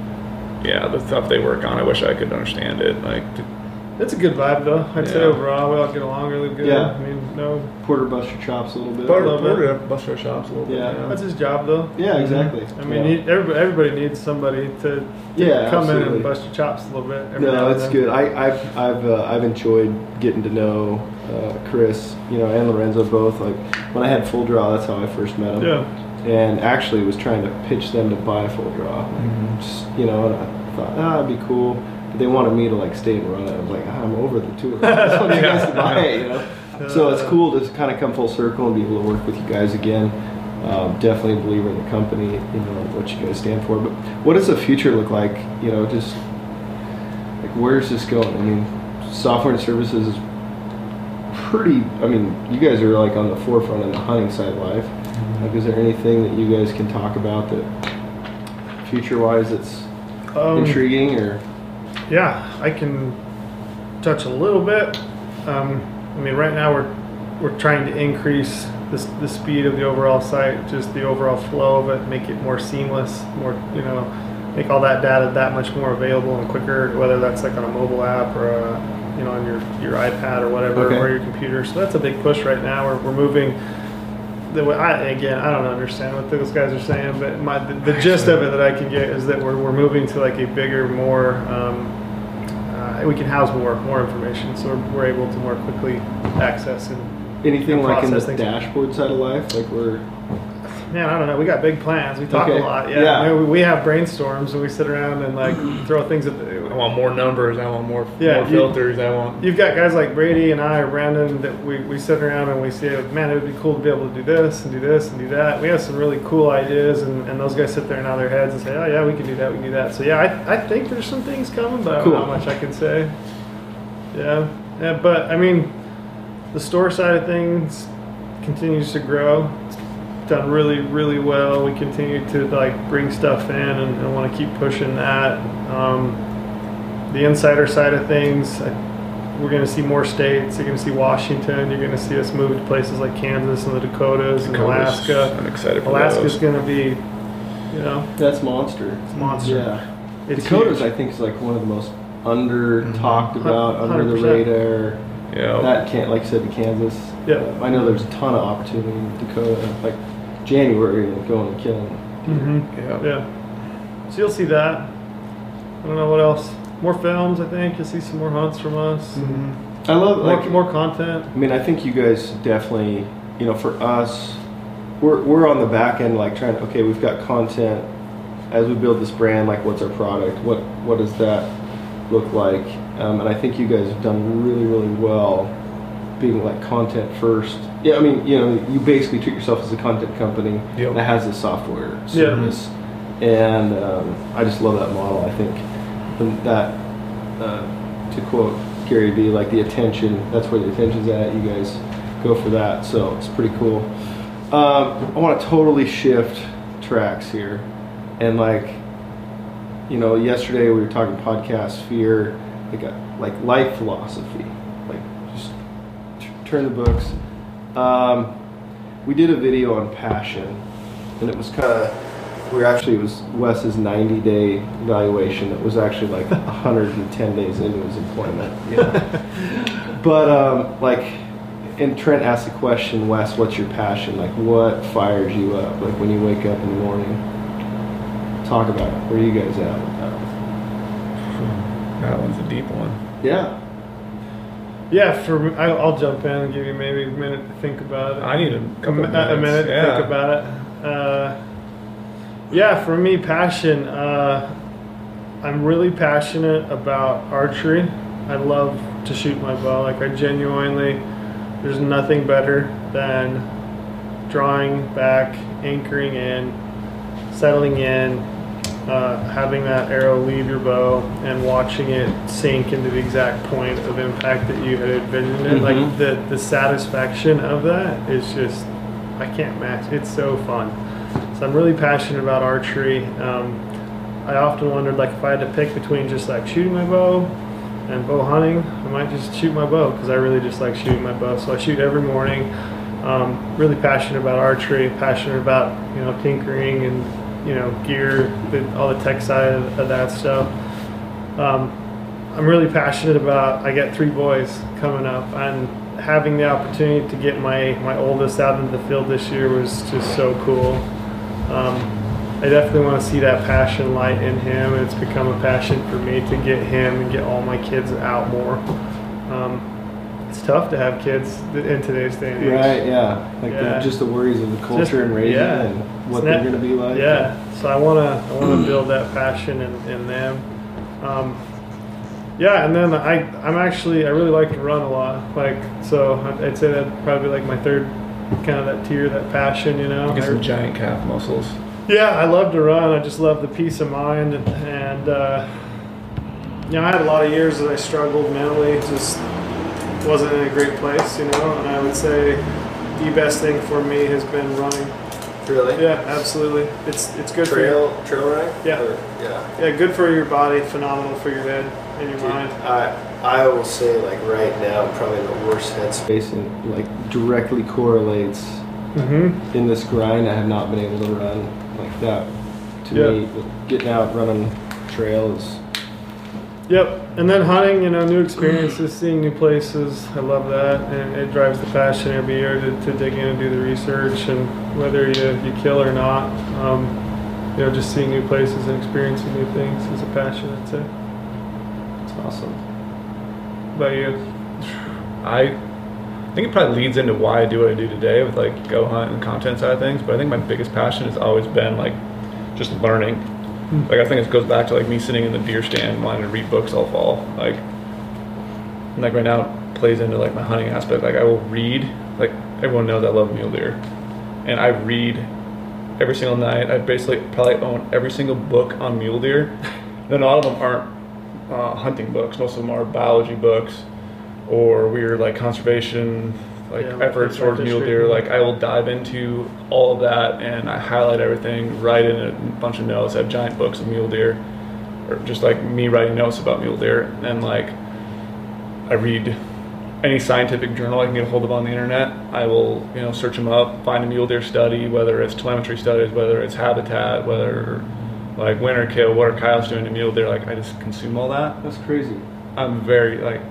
D: the stuff they work on. I wish I could understand it. Like,
E: It's a good vibe though. I'd say overall we all get along really good.
C: Yeah.
E: I mean, no.
C: Porter bust your chops a little bit.
D: Porter bust our chops a little bit.
C: Yeah.
E: That's his job though.
C: Yeah, exactly.
E: I mean, everybody needs somebody to come in
C: absolutely.
E: and bust your chops a little bit. every
C: No,
E: now and
C: it's
E: then.
C: good. I've enjoyed getting to know Chris, you know, and Lorenzo both. Like, when I had Full Draw, that's how I first met them.
E: Yeah.
C: And actually was trying to pitch them to buy Full Draw. Just, you know, and I thought, it'd be cool. But they wanted me to like stay and run it. I was like, I'm over the tour. I just want you guys to buy it, you know. So it's cool to kind of come full circle and be able to work with you guys again. Definitely a believer in the company, you know, what you guys stand for. But what does the future look like? You know, just like, where's this going? I mean, software and services is pretty. I mean, you guys are like on the forefront of the hunting side of life. Like, is there anything that you guys can talk about that future-wise that's intriguing? Or
E: yeah, I can touch a little bit. I mean, right now we're trying to increase the speed of the overall site, just the overall flow of it, make it more seamless, more, make all that data that much more available and quicker, whether that's like on a mobile app or on your iPad or whatever,
C: Okay.
E: or your computer. So that's a big push right now. We're moving. The way I don't understand what those guys are saying, but the gist of it that I can get is that we're moving to like a bigger, more we can house more information, so we're able to more quickly access and
C: anything like in the
E: process things.
C: dashboard side of life? Like
E: Man, I don't know. We got big plans. We talk
C: Okay.
E: a lot.
C: Yeah.
E: Yeah. We have brainstorms and we sit around and like throw things at the.
D: I want more numbers. I want more
E: Yeah,
D: filters. I want.
E: You've got guys like Brady and I or Brandon that we sit around and we say, man, it would be cool to be able to do this and do this and do that. We have some really cool ideas, and those guys sit there and nod their heads and say, oh yeah, we can do that, we can do that. So yeah, I think there's some things coming, but I don't know how much I can say. Yeah, but I mean, the store side of things continues to grow. It's done really, really well. We continue to like bring stuff in and want to keep pushing that. The insider side of things, we're going to see more states. You're going to see Washington. You're going to see us move to places like Kansas and the Dakotas and Alaska.
D: I'm excited for
E: Alaska's
D: those.
E: going to be,
C: that's monster.
E: it's a monster.
C: Yeah.
E: It's
C: Dakotas,
E: huge.
C: I think, is like one of the most under talked about, under the
E: 100%.
C: radar.
D: Yeah.
C: That can't, like I said, to Kansas.
E: Yeah.
C: I know there's a ton of opportunity in Dakota. Like January, and going and killing.
E: Mm-hmm. Yeah. So you'll see that. I don't know what else. More films, I think. You'll see some more hunts from us.
C: I love like
E: More content.
C: I mean, I think you guys definitely, for us, we're on the back end, like trying to, okay, we've got content as we build this brand, like what's our product? What does that look like? And I think you guys have done really, really well being like content first. Yeah, I mean, you basically treat yourself as a content company
D: Yep.
C: that has a software service. And I just love that model. I think that, to quote Gary Vee, like the attention, that's where the attention's at. You guys go for that. So it's pretty cool. I want to totally shift tracks here. And yesterday we were talking podcast fear, like life philosophy, like just turn the books. We did a video on passion, and it was it was Wes's 90-day evaluation. It was actually like 110 days into his employment. But and Trent asked the question, Wes, what's your passion? Like, what fires you up? Like when you wake up in the morning. Talk about it. Where are you guys at with that?
D: That one's a deep one.
C: Yeah.
E: Yeah, I'll jump in and give you maybe a minute to think about it.
D: I need a couple of
E: a minute to
D: yeah.
E: think about it. Yeah, for me, passion. I'm really passionate about archery. I love to shoot my bow. Like I genuinely, there's nothing better than drawing back, anchoring in, settling in, having that arrow leave your bow and watching it sink into the exact point of impact that you had envisioned it. Like the satisfaction of that is just, I can't match. It's so fun. So I'm really passionate about archery. I often wondered, like, if I had to pick between just like shooting my bow and bow hunting, I might just shoot my bow because I really just like shooting my bow. So I shoot every morning. Really passionate about archery, passionate about tinkering and gear, all the tech side of that stuff. I'm really passionate about. I got 3 boys coming up, and having the opportunity to get my oldest out into the field this year was just so cool. I definitely want to see that passion light in him, and it's become a passion for me to get him and get all my kids out more. It's tough to have kids in today's day and age.
C: Right, yeah. Like just the worries of the culture and raising and what they're going to be like.
E: Yeah, so I want to build that passion in them. Yeah, and then I really like to run a lot. So I'd say that'd probably be like my third kind of that tier, that passion,
D: Get some giant calf muscles.
E: Yeah, I love to run. I just love the peace of mind, and I had a lot of years that I struggled mentally, just wasn't in a great place, and I would say the best thing for me has been running
C: Really?
E: Yeah, absolutely. It's good for
C: Trail running?
E: Yeah.
C: Yeah.
E: good for your body, phenomenal for your head and your mind.
C: I will say, like, right now, I'm probably in the worst headspace, and like directly correlates in this grind. I have not been able to run like that. To me, getting out, running trails.
E: Yep, and then hunting, new experiences, seeing new places. I love that, and it drives the passion every year to dig in and do the research, and whether you kill or not, just seeing new places and experiencing new things is a passion, I'd say.
C: That's awesome.
E: What about you?
D: I think it probably leads into why I do what I do today with like go hunt and content side of things, but I think my biggest passion has always been like just learning. Like I think it goes back to like me sitting in the deer stand wanting to read books all fall. Like right now it plays into like my hunting aspect. Like I will read, like everyone knows I love mule deer, and I read every single night. I basically probably own every single book on mule deer. Then a lot of them aren't hunting books. Most of them are biology books or weird like conservation efforts towards mule deer. Like I will dive into all of that and I highlight everything, write in a bunch of notes. I have giant books of mule deer, or just like me writing notes about mule deer. And like I read any scientific journal I can get a hold of on the internet. I will search them up, find a mule deer study, whether it's telemetry studies, whether it's habitat, whether like winter kill, what are coyotes doing to mule deer. Like I just consume all that.
C: That's crazy.
D: I'm very like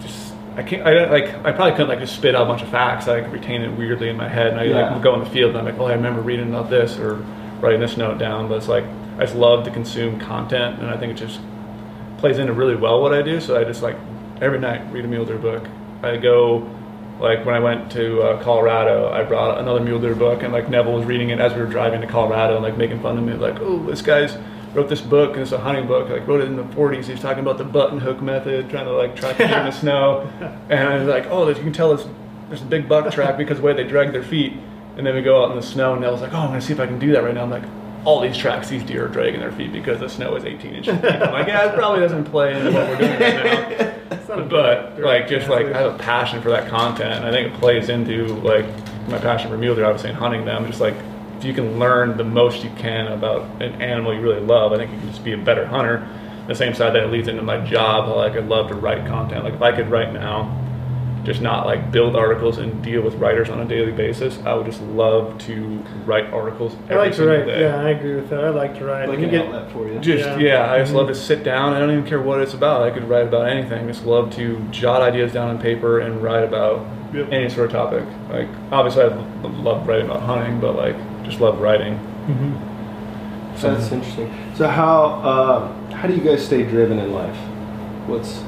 D: I probably couldn't like just spit out a bunch of facts. I retain it weirdly in my head, and I like go in the field and I'm like, I remember reading about this or writing this note down. But it's like I just love to consume content, and I think it just plays into really well what I do. So I just like every night read a mule deer book. I go like when I went to Colorado, I brought another mule deer book, and like Neville was reading it as we were driving to Colorado and like making fun of me, like, oh, this guy's wrote this book, and it's a hunting book, like wrote it in the 40s. He's talking about the button hook method, trying to like track deer in the snow. And I was like, you can tell there's a big buck track because of the way they drag their feet. And then we go out in the snow, and Nell's like, I'm gonna see if I can do that right now. I'm like, all these tracks, these deer are dragging their feet because the snow is 18 inches deep. I'm like, it probably doesn't play into what we're doing right now. But like, just like I have a passion for that content, and I think it plays into like my passion for mule deer, obviously, and hunting them. Just like, if you can learn the most you can about an animal you really love, I think you can just be a better hunter. The same side that it leads into my job, like I'd love to write content. Like if I could right now just not like build articles and deal with writers on a daily basis, I would just love to write articles every single day.
E: Yeah, I agree with that. I like to write.
C: Like an outlet for you.
D: I just love to sit down. I don't even care what it's about. I could write about anything. Just love to jot ideas down on paper and write about any sort of topic. Like obviously I love writing about hunting, but like just love writing.
C: So that's interesting. So how do you guys stay driven in life? What's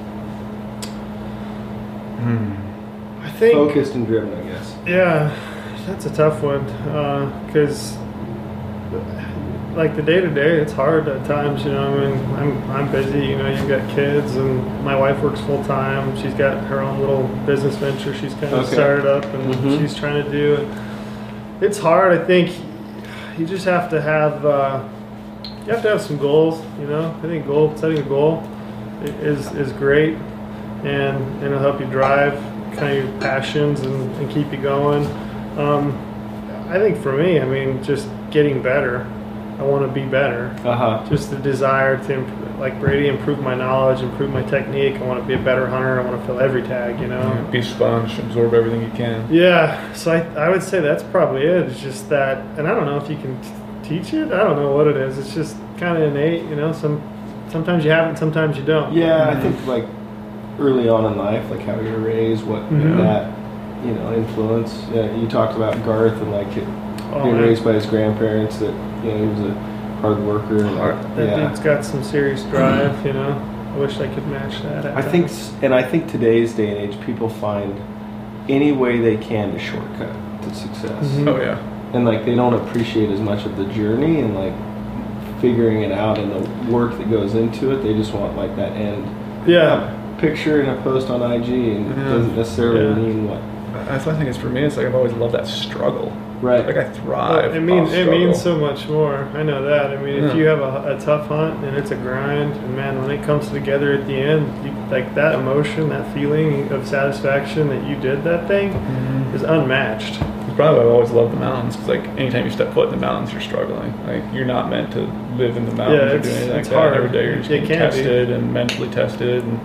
E: I think
C: focused and driven, I guess.
E: Yeah, that's a tough one because like the day to day, it's hard at times. I mean, I'm busy. You've got kids, and my wife works full time. She's got her own little business venture she's kind of started up, and she's trying to do. It's hard. I think you just have to have some goals. I think setting a goal is great, and it'll help you drive kind of your passions and keep you going. I think for me, I mean, just getting better. I want to be better. Just the desire to, like Brady, improve my knowledge, improve my technique. I want to be a better hunter. I want to fill every tag,
D: Be a sponge, absorb everything you can.
E: Yeah, so I would say that's probably it. It's just that, and I don't know if you can teach it. I don't know what it is. It's just kind of innate, Sometimes you have it, sometimes you don't.
C: Yeah, I think like early on in life, like how you're raised, what that influence. You talked about Garth and like being raised by his grandparents. That he was a hard worker.
E: That dude's got some serious drive. I wish I could match that.
C: I think today's day and age, people find any way they can to shortcut to success.
D: Oh yeah,
C: and like they don't appreciate as much of the journey and like figuring it out and the work that goes into it. They just want like that end picture and a post on IG, and it doesn't necessarily mean what.
D: That's what I think it's for me. It's like I've always loved that struggle.
C: Right.
D: Like I thrive.
E: It means so much more. I know that. I mean, if you have a tough hunt and it's a grind, and man, when it comes together at the end, like that emotion, that feeling of satisfaction that you did that thing is unmatched.
D: It's probably why I've always loved the mountains. Cause like anytime you step foot in the mountains, you're struggling. Like, you're not meant to live in the mountains or do anything like that.
E: Hard.
D: Every day you're just getting tested and mentally tested. And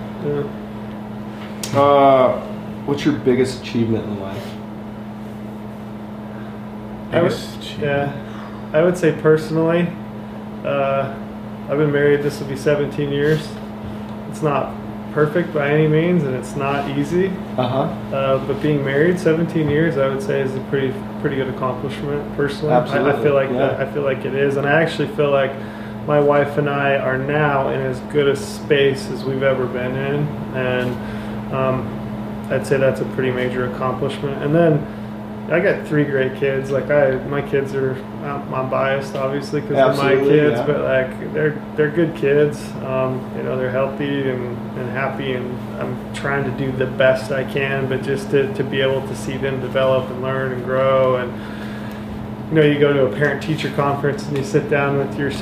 C: what's your biggest achievement in life?
E: I would say personally, I've been married, this will be 17 years. It's not perfect by any means, and it's not easy. But being married 17 years, I would say, is a pretty good accomplishment personally.
C: Absolutely.
E: I feel like it is, and I actually feel like my wife and I are now in as good a space as we've ever been in, and I'd say that's a pretty major accomplishment. And then I got 3 great kids. Like my kids are, I'm biased obviously because they're my kids, but like they're good kids. They're healthy and happy, and I'm trying to do the best I can. But just to be able to see them develop and learn and grow, and you go to a parent-teacher conference and you sit down with your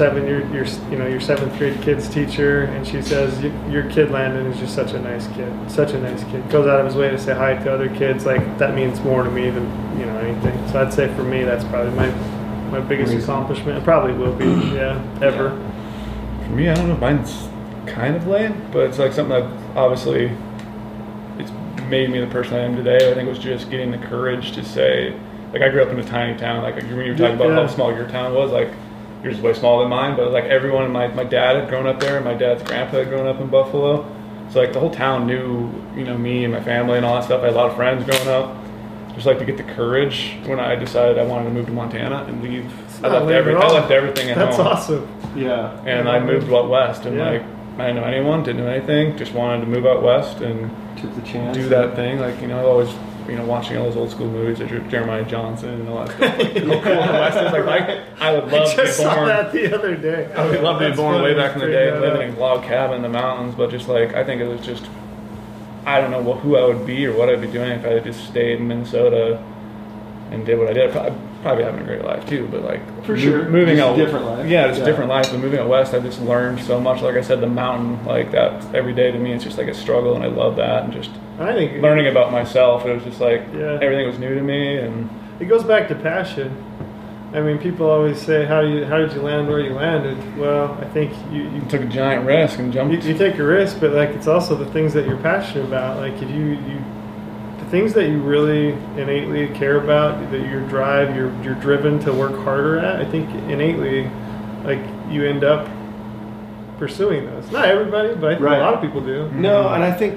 E: 7th grade kid's teacher, and she says, "Your kid Landon is just such a nice kid. Goes out of his way to say hi to other kids. Like, that means more to me than anything." So I'd say for me, that's probably my biggest accomplishment. It probably will be, ever.
D: For me, I don't know. Mine's kind of lame, but it's like something that obviously it's made me the person I am today. I think it was just getting the courage to say. Like, I grew up in a tiny town. Like, when you were talking about how small your town was, like, yours is way smaller than mine, but, like, everyone, my dad had grown up there, and my dad's grandpa had grown up in Buffalo. So, like, the whole town knew, me and my family and all that stuff. I had a lot of friends growing up. Just, like, to get the courage when I decided I wanted to move to Montana and leave. I left everything at home.
E: That's awesome.
C: Yeah.
D: And I moved out west, and, like, I didn't know anyone, didn't know anything, just wanted to move out west and
C: took the chance.
D: Do that thing. Like, I always... watching all those old school movies, like Jeremiah Johnson and all that stuff. Like, cool in the West is like I would love to be born. I just saw that
E: the other day.
D: I would love to be born way back in the day, living in a log cabin in the mountains. But just like, I think it was just, I don't know who I would be or what I'd be doing if I had just stayed in Minnesota and did what I did. I'd probably having a great life too, but like
C: for sure,
D: moving
C: just
D: out,
C: a different life.
D: Yeah, it's a different life. But moving out west, I just learned so much. Like I said, the mountain, like that every day to me, it's just like a struggle, and I love that. And just
E: I think
D: learning about myself, it was just like everything was new to me, and
E: it goes back to passion. I mean, people always say, "How did you land where you landed?" Well, I think you
D: took a giant risk and jumped.
E: You take a risk, but like it's also the things that you're passionate about. Like if you the things that you really innately care about, that your drive, you're driven to work harder at. I think innately, like you end up pursuing those. Not everybody, but I think a lot of people do.
C: No, and I think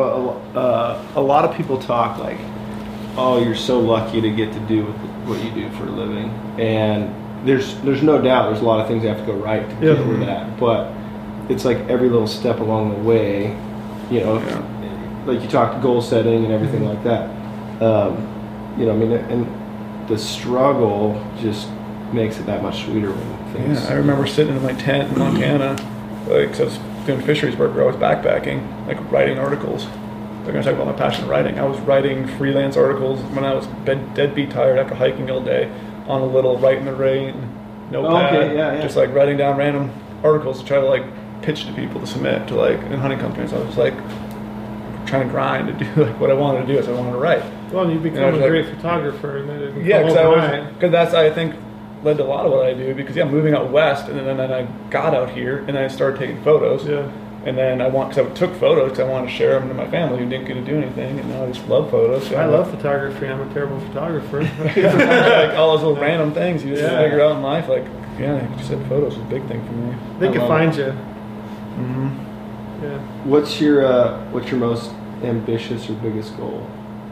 C: a lot of people talk like, "Oh, you're so lucky to get to do what you do for a living," and there's no doubt there's a lot of things that have to go right to get over that. But it's like every little step along the way, like you talked goal setting and everything like that. And the struggle just makes it that much sweeter when things.
D: Yeah, I remember sitting in my tent in Montana. Like, cause I was doing fisheries work where I was backpacking, like writing articles. They're going to talk about my passion writing. I was writing freelance articles when I was dead beat tired after hiking all day on a little write in the rain notepad. Just like writing down random articles to try to like pitch to people to submit to like in hunting companies. I was like trying to grind to do like what I wanted to do, so I wanted to write.
E: Well, you become a great photographer, and that didn't
D: because that's I think led to a lot of what I do, because moving out west, and then I got out here and then I started taking photos. And then because I took photos because I wanted to share them to my family who didn't get to do anything, and now I just love photos. So
E: I love photography. I'm a terrible photographer.
D: Like all those little random things you just figure out in life. Like like you said, photos is a big thing for me.
E: They can find you.
D: Mm-hmm.
E: Yeah.
C: What's your most ambitious or biggest goal?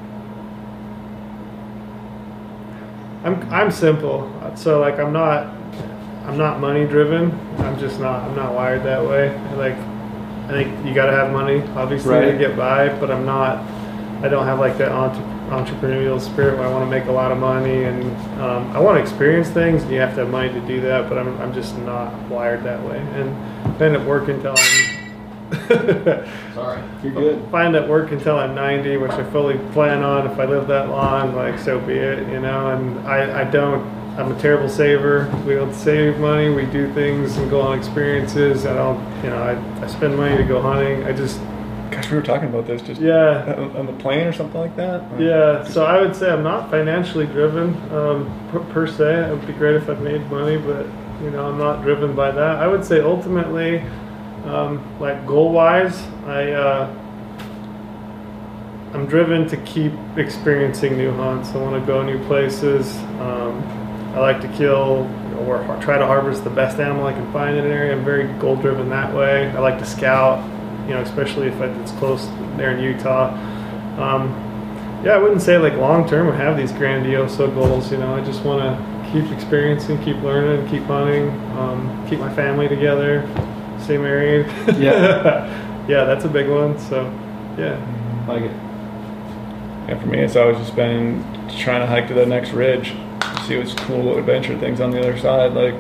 E: I'm simple, so like I'm not money driven. I'm not wired that way. Like I think you got to have money obviously to get by, but I don't have like that entrepreneurial spirit where I want to make a lot of money, and I want to experience things, and you have to have money to do that, but I'm just not wired that way, and I end up working till I'm
C: Sorry, you're good.
E: If I end up working until I'm 90, which I fully plan on, if I live that long, like so be it, and I'm a terrible saver. We don't save money, we do things and go on experiences. I spend money to go hunting.
D: Gosh, we were talking about this just
E: Yeah.
D: on the plane or something like that.
E: Yeah, so I would say I'm not financially driven per se. It would be great if I made money, but I'm not driven by that. I would say ultimately, like goal-wise, I'm driven to keep experiencing new hunts. I want to go new places. I like to kill or try to harvest the best animal I can find in an area. I'm very goal-driven that way. I like to scout, especially if it's close there in Utah. I wouldn't say like long-term I have these grandiose goals. I just want to keep experiencing, keep learning, keep hunting, keep my family together, stay married.
C: Yeah.
E: Yeah, that's a big one. So, yeah.
C: Like it.
D: Yeah, for me, it's always just been trying to hike to the next ridge, see what's cool adventure things on the other side. Like,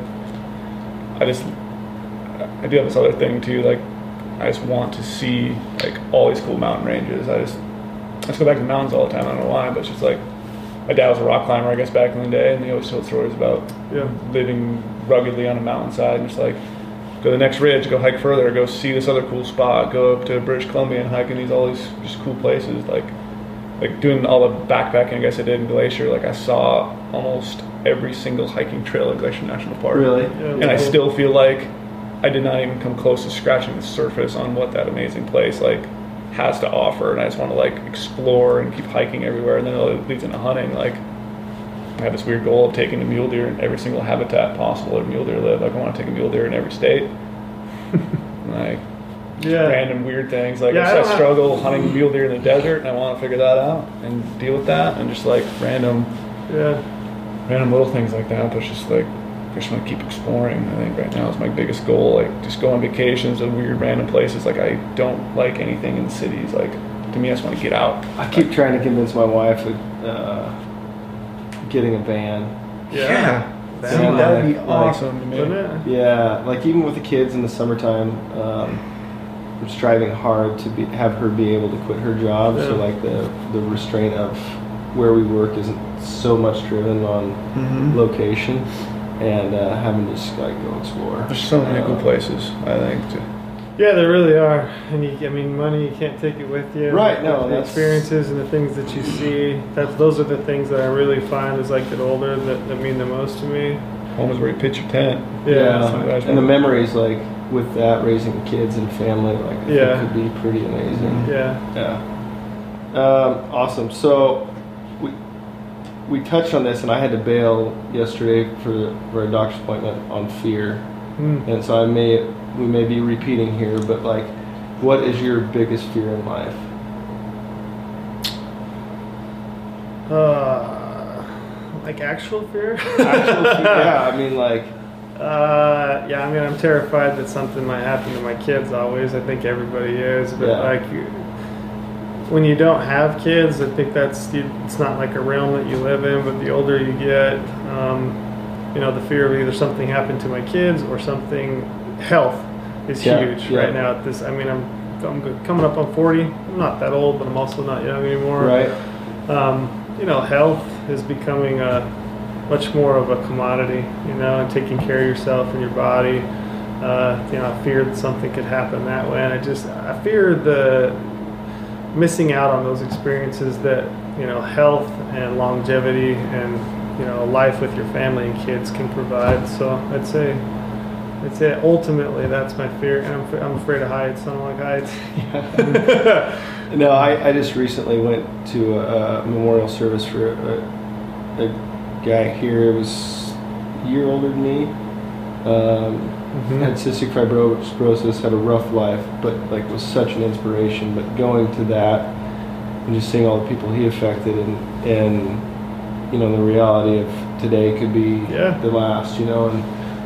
D: I do have this other thing too. Like, I just want to see like all these cool mountain ranges. I just go back to the mountains all the time. I don't know why, but it's just like my dad was a rock climber, I guess, back in the day, and he always told stories about living ruggedly on a mountainside and just like go to the next ridge, go hike further, go see this other cool spot, go up to British Columbia and hike in all these just cool places. Like doing all the backpacking, I guess I did in Glacier. Like I saw almost every single hiking trail in Glacier National Park.
C: Really?
E: Yeah,
D: And I still feel like I did not even come close to scratching the surface on what that amazing place like has to offer, and I just want to like explore and keep hiking everywhere, and then it leads into hunting. Like I have this weird goal of taking a mule deer in every single habitat possible where mule deer live. Like I want to take a mule deer in every state. Like random weird things. Like I struggle hunting mule deer in the desert, and I want to figure that out and deal with that, and just like random little things like that. But it's just like I just want to keep exploring. I think right now is my biggest goal. Like just go on vacations to weird random places. Like I don't like anything in the cities. Like to me, I just want to get out.
C: I keep trying to convince my wife of getting a van.
D: Yeah.
C: Yeah,
D: That'd be
C: like,
D: awesome to me.
E: Wouldn't it?
C: Yeah, like even with the kids in the summertime, I'm striving hard to have her be able to quit her job.
E: Yeah.
C: So like the restraint of where we work isn't so much driven on location, and having to just like go explore.
D: There's so many cool places, I think.
E: Yeah, there really are. And money, you can't take it with you.
C: Right, no,
E: The
C: that's-
E: experiences and the things that you see, those are the things that I really find as I get older that mean the most to me.
D: Home is where you pitch your tent.
C: Yeah,
D: Sometimes
C: and the memories like with that, raising kids and family, like I think could be pretty amazing.
E: Yeah.
C: Awesome. So we touched on this, and I had to bail yesterday for a doctor's appointment on fear, and so we may be repeating here, but like, what is your biggest fear in life?
E: Like actual fear?
C: Actual fear? Yeah, I mean like.
E: I'm terrified that something might happen to my kids always. I think everybody is, but like when you don't have kids, I think it's not like a realm that you live in, but the older you get, the fear of either something happened to my kids or something, health is huge right now at this. I mean, I'm coming up on 40. I'm not that old, but I'm also not young anymore.
C: Right.
E: Health is becoming much more of a commodity, and taking care of yourself and your body. I fear that something could happen that way, and I fear the missing out on those experiences that health and longevity and life with your family and kids can provide. So I'd say ultimately that's my fear, and I'm afraid of heights. I don't like heights.
C: No, I just recently went to a memorial service for a guy here. It was a year older than me. Had cystic fibrosis, had a rough life, but like was such an inspiration. But going to that and just seeing all the people he affected, and the reality of today could be the last, and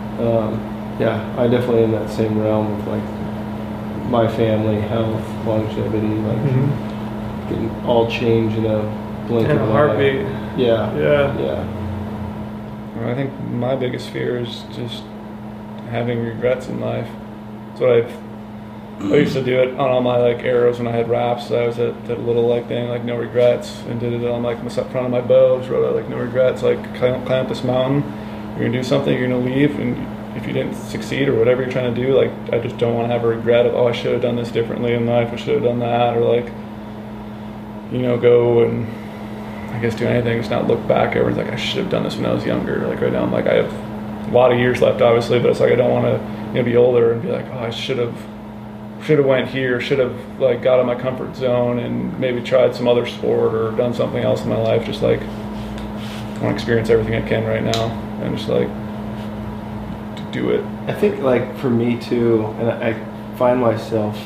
C: I definitely in that same realm of like my family, health, longevity, like getting all change in a blink
E: and
C: of
E: a
C: an
E: heartbeat.
C: eye. Yeah.
D: I think my biggest fear is just having regrets in life. That's what I used to do it on all my like arrows when I had wraps. I was at that little like thing like no regrets, and did it on like the front of my bow. Just wrote out like no regrets. Like climb up this mountain. You're gonna do something. You're gonna leave, and if you didn't succeed or whatever you're trying to do, like I just don't want to have a regret of, oh, I should have done this differently in life, I should have done that, or like, you know, go and I guess do anything, just not look back over. It's like I should have done this when I was younger. Like right now, I'm like I have a lot of years left, obviously, but it's like I don't want to, you know, be older and be like, oh, I should have went here, should have like got out of my comfort zone and maybe tried some other sport or done something else in my life. Just like I want to experience everything I can right now and just like to do it.
C: I think like for me too, and I find myself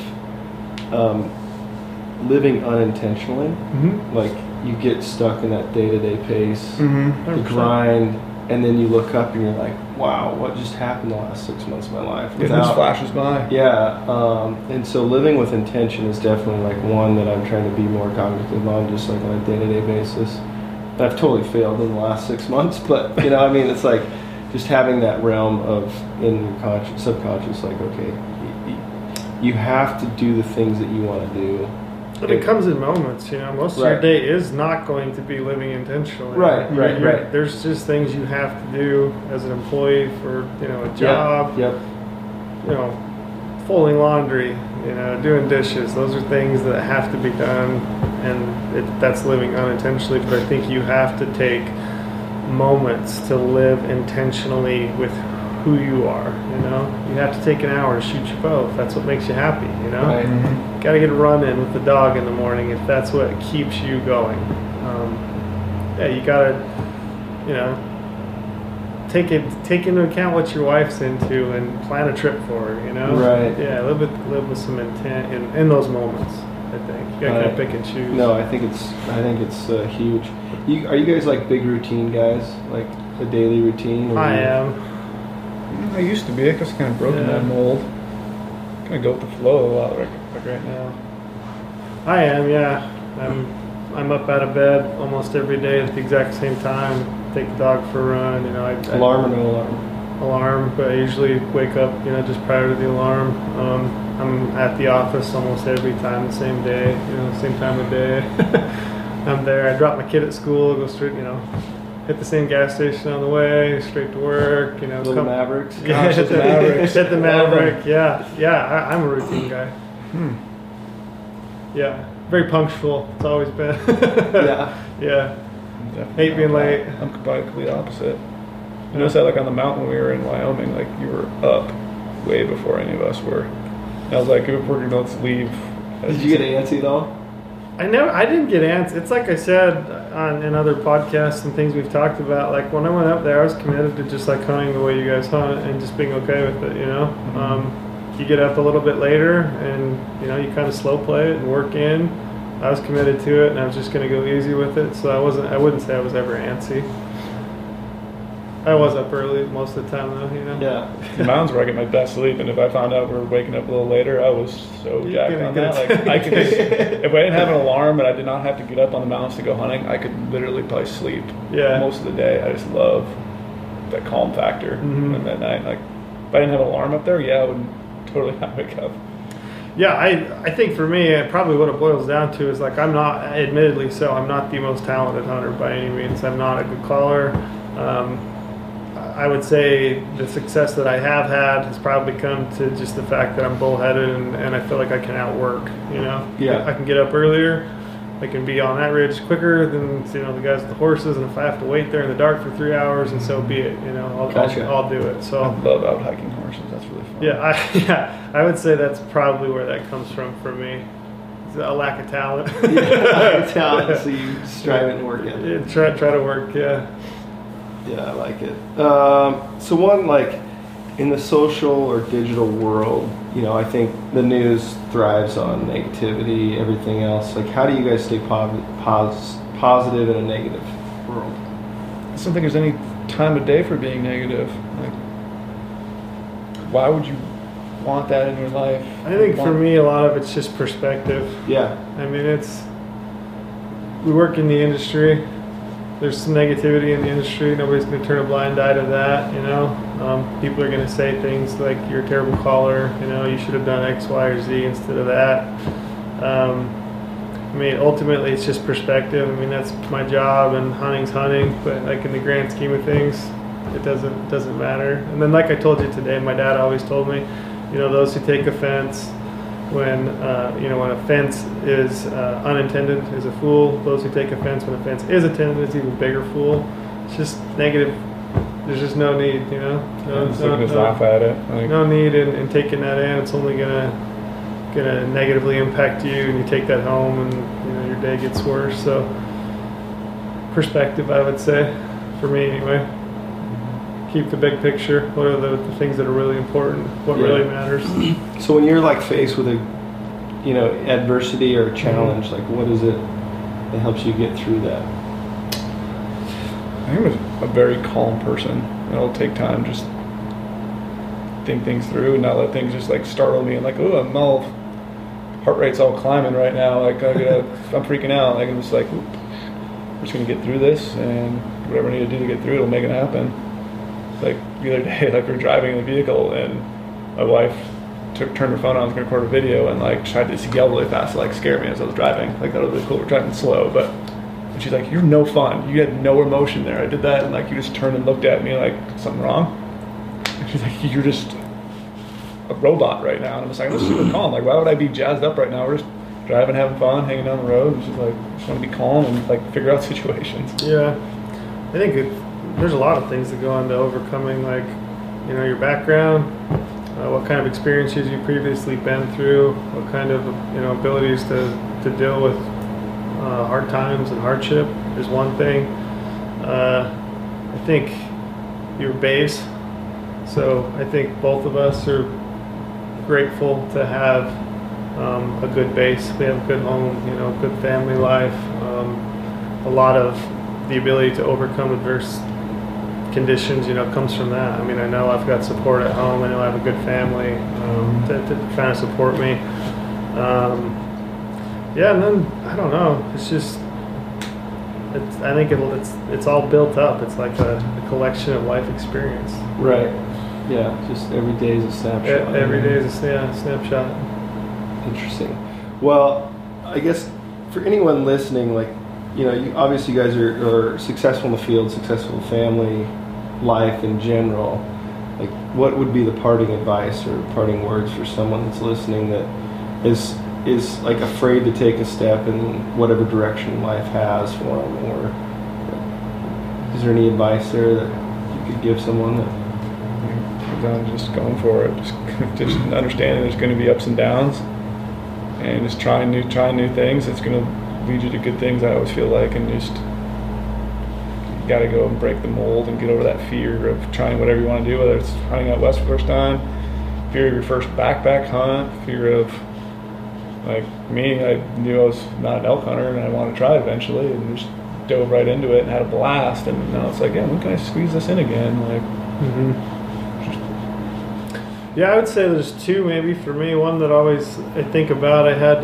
C: living unintentionally.
E: Mm-hmm.
C: Like you get stuck in that day-to-day pace,
E: Mm-hmm.
C: the grind, and then you look up and you're like, wow, what just happened the last 6 months of my life?
D: It just flashes by.
C: Yeah, and so living with intention is definitely like one that I'm trying to be more cognitive on, just like on a day-to-day basis. And I've totally failed in the last 6 months, but you know, I mean, it's like just having that realm of in your conscious, subconscious, like, okay, you have to do the things that you want to do.
E: But it comes in moments, you know. Most of your
C: Right.
E: day is not going to be living intentionally.
C: Right.
E: There's just things you have to do as an employee for, you know, a job.
C: Yep.
E: You know, folding laundry, you know, doing dishes. Those are things that have to be done, and that's living unintentionally. But I think you have to take moments to live intentionally with who you are. You know, you have to take an hour to shoot your bow if that's what makes you happy. You know.
C: Right.
E: Got to get a run in with the dog in the morning if that's what keeps you going. Yeah, you got to, you know, take into account what your wife's into and plan a trip for her. You know,
C: Right.
E: Yeah, live with some intent in those moments. I think you got to kind of pick and choose.
C: No, I think it's huge. Are you guys like big routine guys, like a daily routine?
E: I am.
D: I used to be. I guess I kind of broken that mold. Kind of go with the flow a lot like right now.
E: I am. Yeah, I'm up out of bed almost every day at the exact same time. Take the dog for a run. You know,
C: Alarm or no alarm?
E: Alarm, but I usually wake up, you know, just prior to the alarm. I'm at the office almost every time the same day, you know, same time of day. I'm there. I drop my kid at school, go straight, you know, hit the same gas station on the way, straight to work, you know.
C: Little Mavericks?
E: Yeah,
C: Gosh,
E: hit the
C: Mavericks.
E: Hit the Maverick, yeah. I'm a routine guy. Yeah, very punctual. It's always been.
C: Yeah.
E: Yeah.
D: Definitely
E: Hate being
D: not
E: late.
D: that. I'm completely opposite. You notice that like on the mountain when we were in Wyoming, like you were up way before any of us were. And I was like, if we're gonna leave.
C: Did you get antsy at all?
E: I didn't get ants. It's like I said in other podcasts and things we've talked about. Like when I went up there, I was committed to just like hunting the way you guys hunt and just being okay with it. You know, you get up a little bit later and you know you kind of slow play it and work in. I was committed to it and I was just going to go easy with it. So I wouldn't say I was ever antsy. I was up early most of the time though. You know.
C: Yeah.
D: The mountains where I get my best sleep, and if I found out we were waking up a little later, I was so
E: You're
D: jacked
E: gonna
D: on
E: get
D: that.
E: it.
D: Like I could just, if I didn't have an alarm and I did not have to get up on the mountains to go hunting, I could literally probably sleep most of the day. I just love that calm factor at midnight. Like if I didn't have an alarm up there, I would totally not wake up.
E: Yeah, I think for me, probably what it boils down to is like I'm not the most talented hunter by any means. I'm not a good caller. I would say the success that I have had has probably come to just the fact that I'm bullheaded and I feel like I can outwork, you know?
C: Yeah.
E: I can get up earlier. I can be on that ridge quicker than, you know, the guys with the horses. And if I have to wait there in the dark for 3 hours, and so be it, you know, I'll do it. So
D: I love out hiking horses. That's really fun.
E: I would say that's probably where that comes from for me. It's a lack of talent.
C: Talent, so you strive and work at it.
E: Try to work, yeah.
C: Yeah, I like it. So one, like, in the social or digital world, you know, I think the news thrives on negativity, everything else. Like, how do you guys stay positive in a negative world?
D: I just don't think there's any time of day for being negative. Like, why would you want that in your life?
E: I think for me, a lot of it's just perspective.
C: Yeah.
E: I mean, we work in the industry. There's some negativity in the industry. Nobody's going to turn a blind eye to that, you know. People are going to say things like, you're a terrible caller, you know, you should have done X, Y, or Z instead of that. I mean, ultimately, it's just perspective. I mean, that's my job, and hunting's hunting, but like in the grand scheme of things, It doesn't matter. And then, like I told you today, my dad always told me, those who take offense when when a fence is unintended is a fool. Those who take offense when a fence is intended is even bigger fool. It's just negative. There's just no need,
D: Just laugh at it.
E: No need in taking that in. It's only gonna negatively impact you, and you take that home, and your day gets worse. So perspective, I would say, for me anyway. Keep the big picture. What are the things that are really important? What really matters?
C: So when you're like faced with a adversity or a challenge, like what is it that helps you get through that?
D: I think I'm a very calm person. It'll take time just think things through and not let things just like startle me and like, oh, heart rate's all climbing right now. Like I'm freaking out. Like I'm just like, we're just gonna get through this, and whatever I need to do to get through it will make it happen. Like the other day, like we were driving in the vehicle and my wife turned her phone on, was gonna record a video, and like tried to yell really fast to like scare me as I was driving. Like that was really cool. We're driving slow, but she's like, "You're no fun. You had no emotion there." I did that, and like you just turned and looked at me like something wrong. And she's like, "You're just a robot right now." And I'm just like, "I'm super calm. Like why would I be jazzed up right now? We're just driving, having fun, hanging down the road." And she's like, "I just want to be calm and like figure out situations."
E: Yeah, I think there's a lot of things that go into overcoming, like your background, what kind of experiences you've previously been through, what kind of abilities to deal with hard times and hardship is one thing. I think your base. So I think both of us are grateful to have a good base. We have a good home, good family life, a lot of the ability to overcome adverse conditions, comes from that. I mean, I know I've got support at home. I know I have a good family to kind of support me. And then I don't know. It's just, I think it's all built up. It's like a collection of life experience.
C: Right. Yeah. Just every day is a snapshot.
E: Every day is a snapshot.
C: Interesting. Well, I guess for anyone listening, like, obviously you guys are successful in the field, successful family life in general. Like, what would be the parting advice or parting words for someone that's listening that is like afraid to take a step in whatever direction life has for them? Or is there any advice there that you could give someone that
D: just going for it, just understanding there's going to be ups and downs, and just trying new things. It's going to lead you to good things, I always feel like, and just you got to go and break the mold and get over that fear of trying whatever you want to do, whether it's hunting out west for the first time, fear of your first backpack hunt, fear of, like me, I knew I was not an elk hunter and I wanted to try eventually, and just dove right into it and had a blast. And now it's like, yeah, when can I squeeze this in again? Like,
E: Yeah, I would say there's two maybe for me. One that always I think about. I had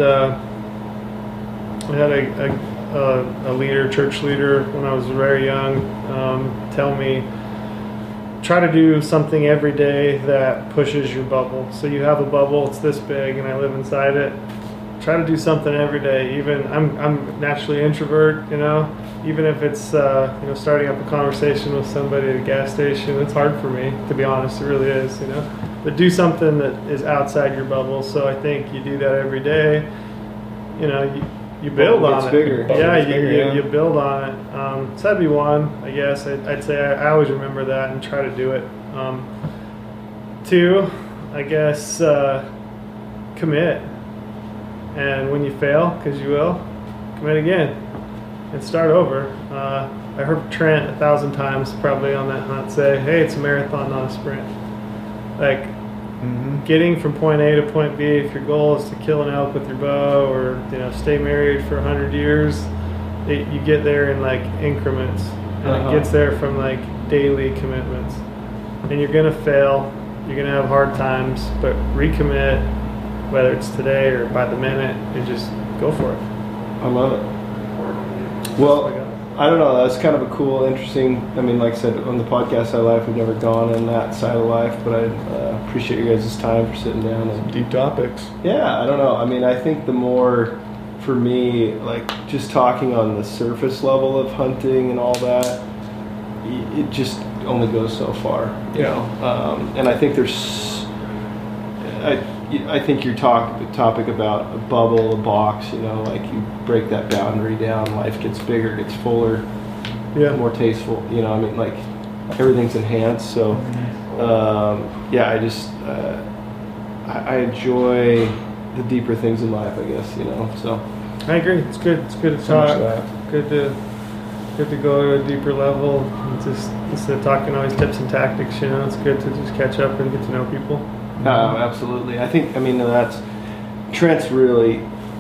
E: a leader, church leader, when I was very young, tell me, try to do something every day that pushes your bubble. So you have a bubble, it's this big, and I live inside it. Try to do something every day. Even I'm naturally introvert, even if it's starting up a conversation with somebody at a gas station, it's hard for me, to be honest. It really is, But do something that is outside your bubble. So I think you do that every day. You build on it.
C: Bigger.
E: You build on it. So that'd be one, I guess. I'd say I always remember that and try to do it. Two, I guess, commit. And when you fail, because you will, commit again and start over. I heard Trent 1,000 times probably on that hunt say, "Hey, it's a marathon, not a sprint." Like, getting from point A to point B, if your goal is to kill an elk with your bow or stay married for 100 years, you get there in like increments, and it gets there from like daily commitments. And you're gonna fail, you're gonna have hard times, but recommit, whether it's today or by the minute, and just go for it.
C: I love it. Well, I don't know. That's kind of a cool, interesting. I mean, like I said, on the podcast side of life, we've never gone on that side of life, but I appreciate you guys' time for sitting down and
D: deep topics.
C: Yeah, I don't know. I mean, I think the more, for me, like just talking on the surface level of hunting and all that, it just only goes so far, you know. And I think I think your topic about a bubble, a box, you know, like you break that boundary down, life gets bigger, gets fuller, more tasteful, you know. I mean, like everything's enhanced. So, I enjoy the deeper things in life, I guess, you know. So,
E: I agree. It's good. It's good to talk. Good to go to a deeper level. And just instead of talking always tips and tactics, you know, it's good to just catch up and get to know people.
C: Absolutely. I mean, that's Trent's really.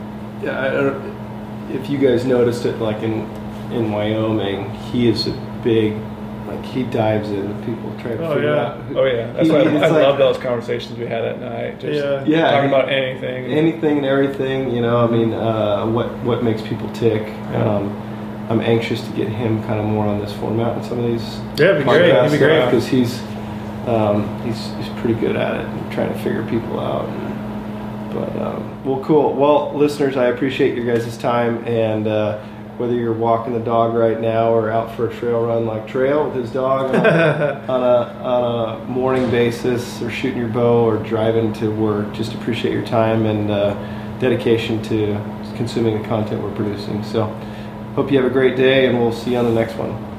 C: If you guys noticed it, like in Wyoming, he is a big. Like he dives into people trying to figure out.
D: That's why I love those conversations we had at night. Just talking about anything
C: and everything. You know, I mean, what makes people tick. I'm anxious to get him kind of more on this format and some of these.
E: Yeah, it'd be great
C: because he's pretty good at it and trying to figure people out. Well, cool. Well, listeners, I appreciate your guys' time, and whether you're walking the dog right now or out for a trail run like Trail with his dog on a morning basis, or shooting your bow or driving to work, just appreciate your time and dedication to consuming the content we're producing. So hope you have a great day, and we'll see you on the next one.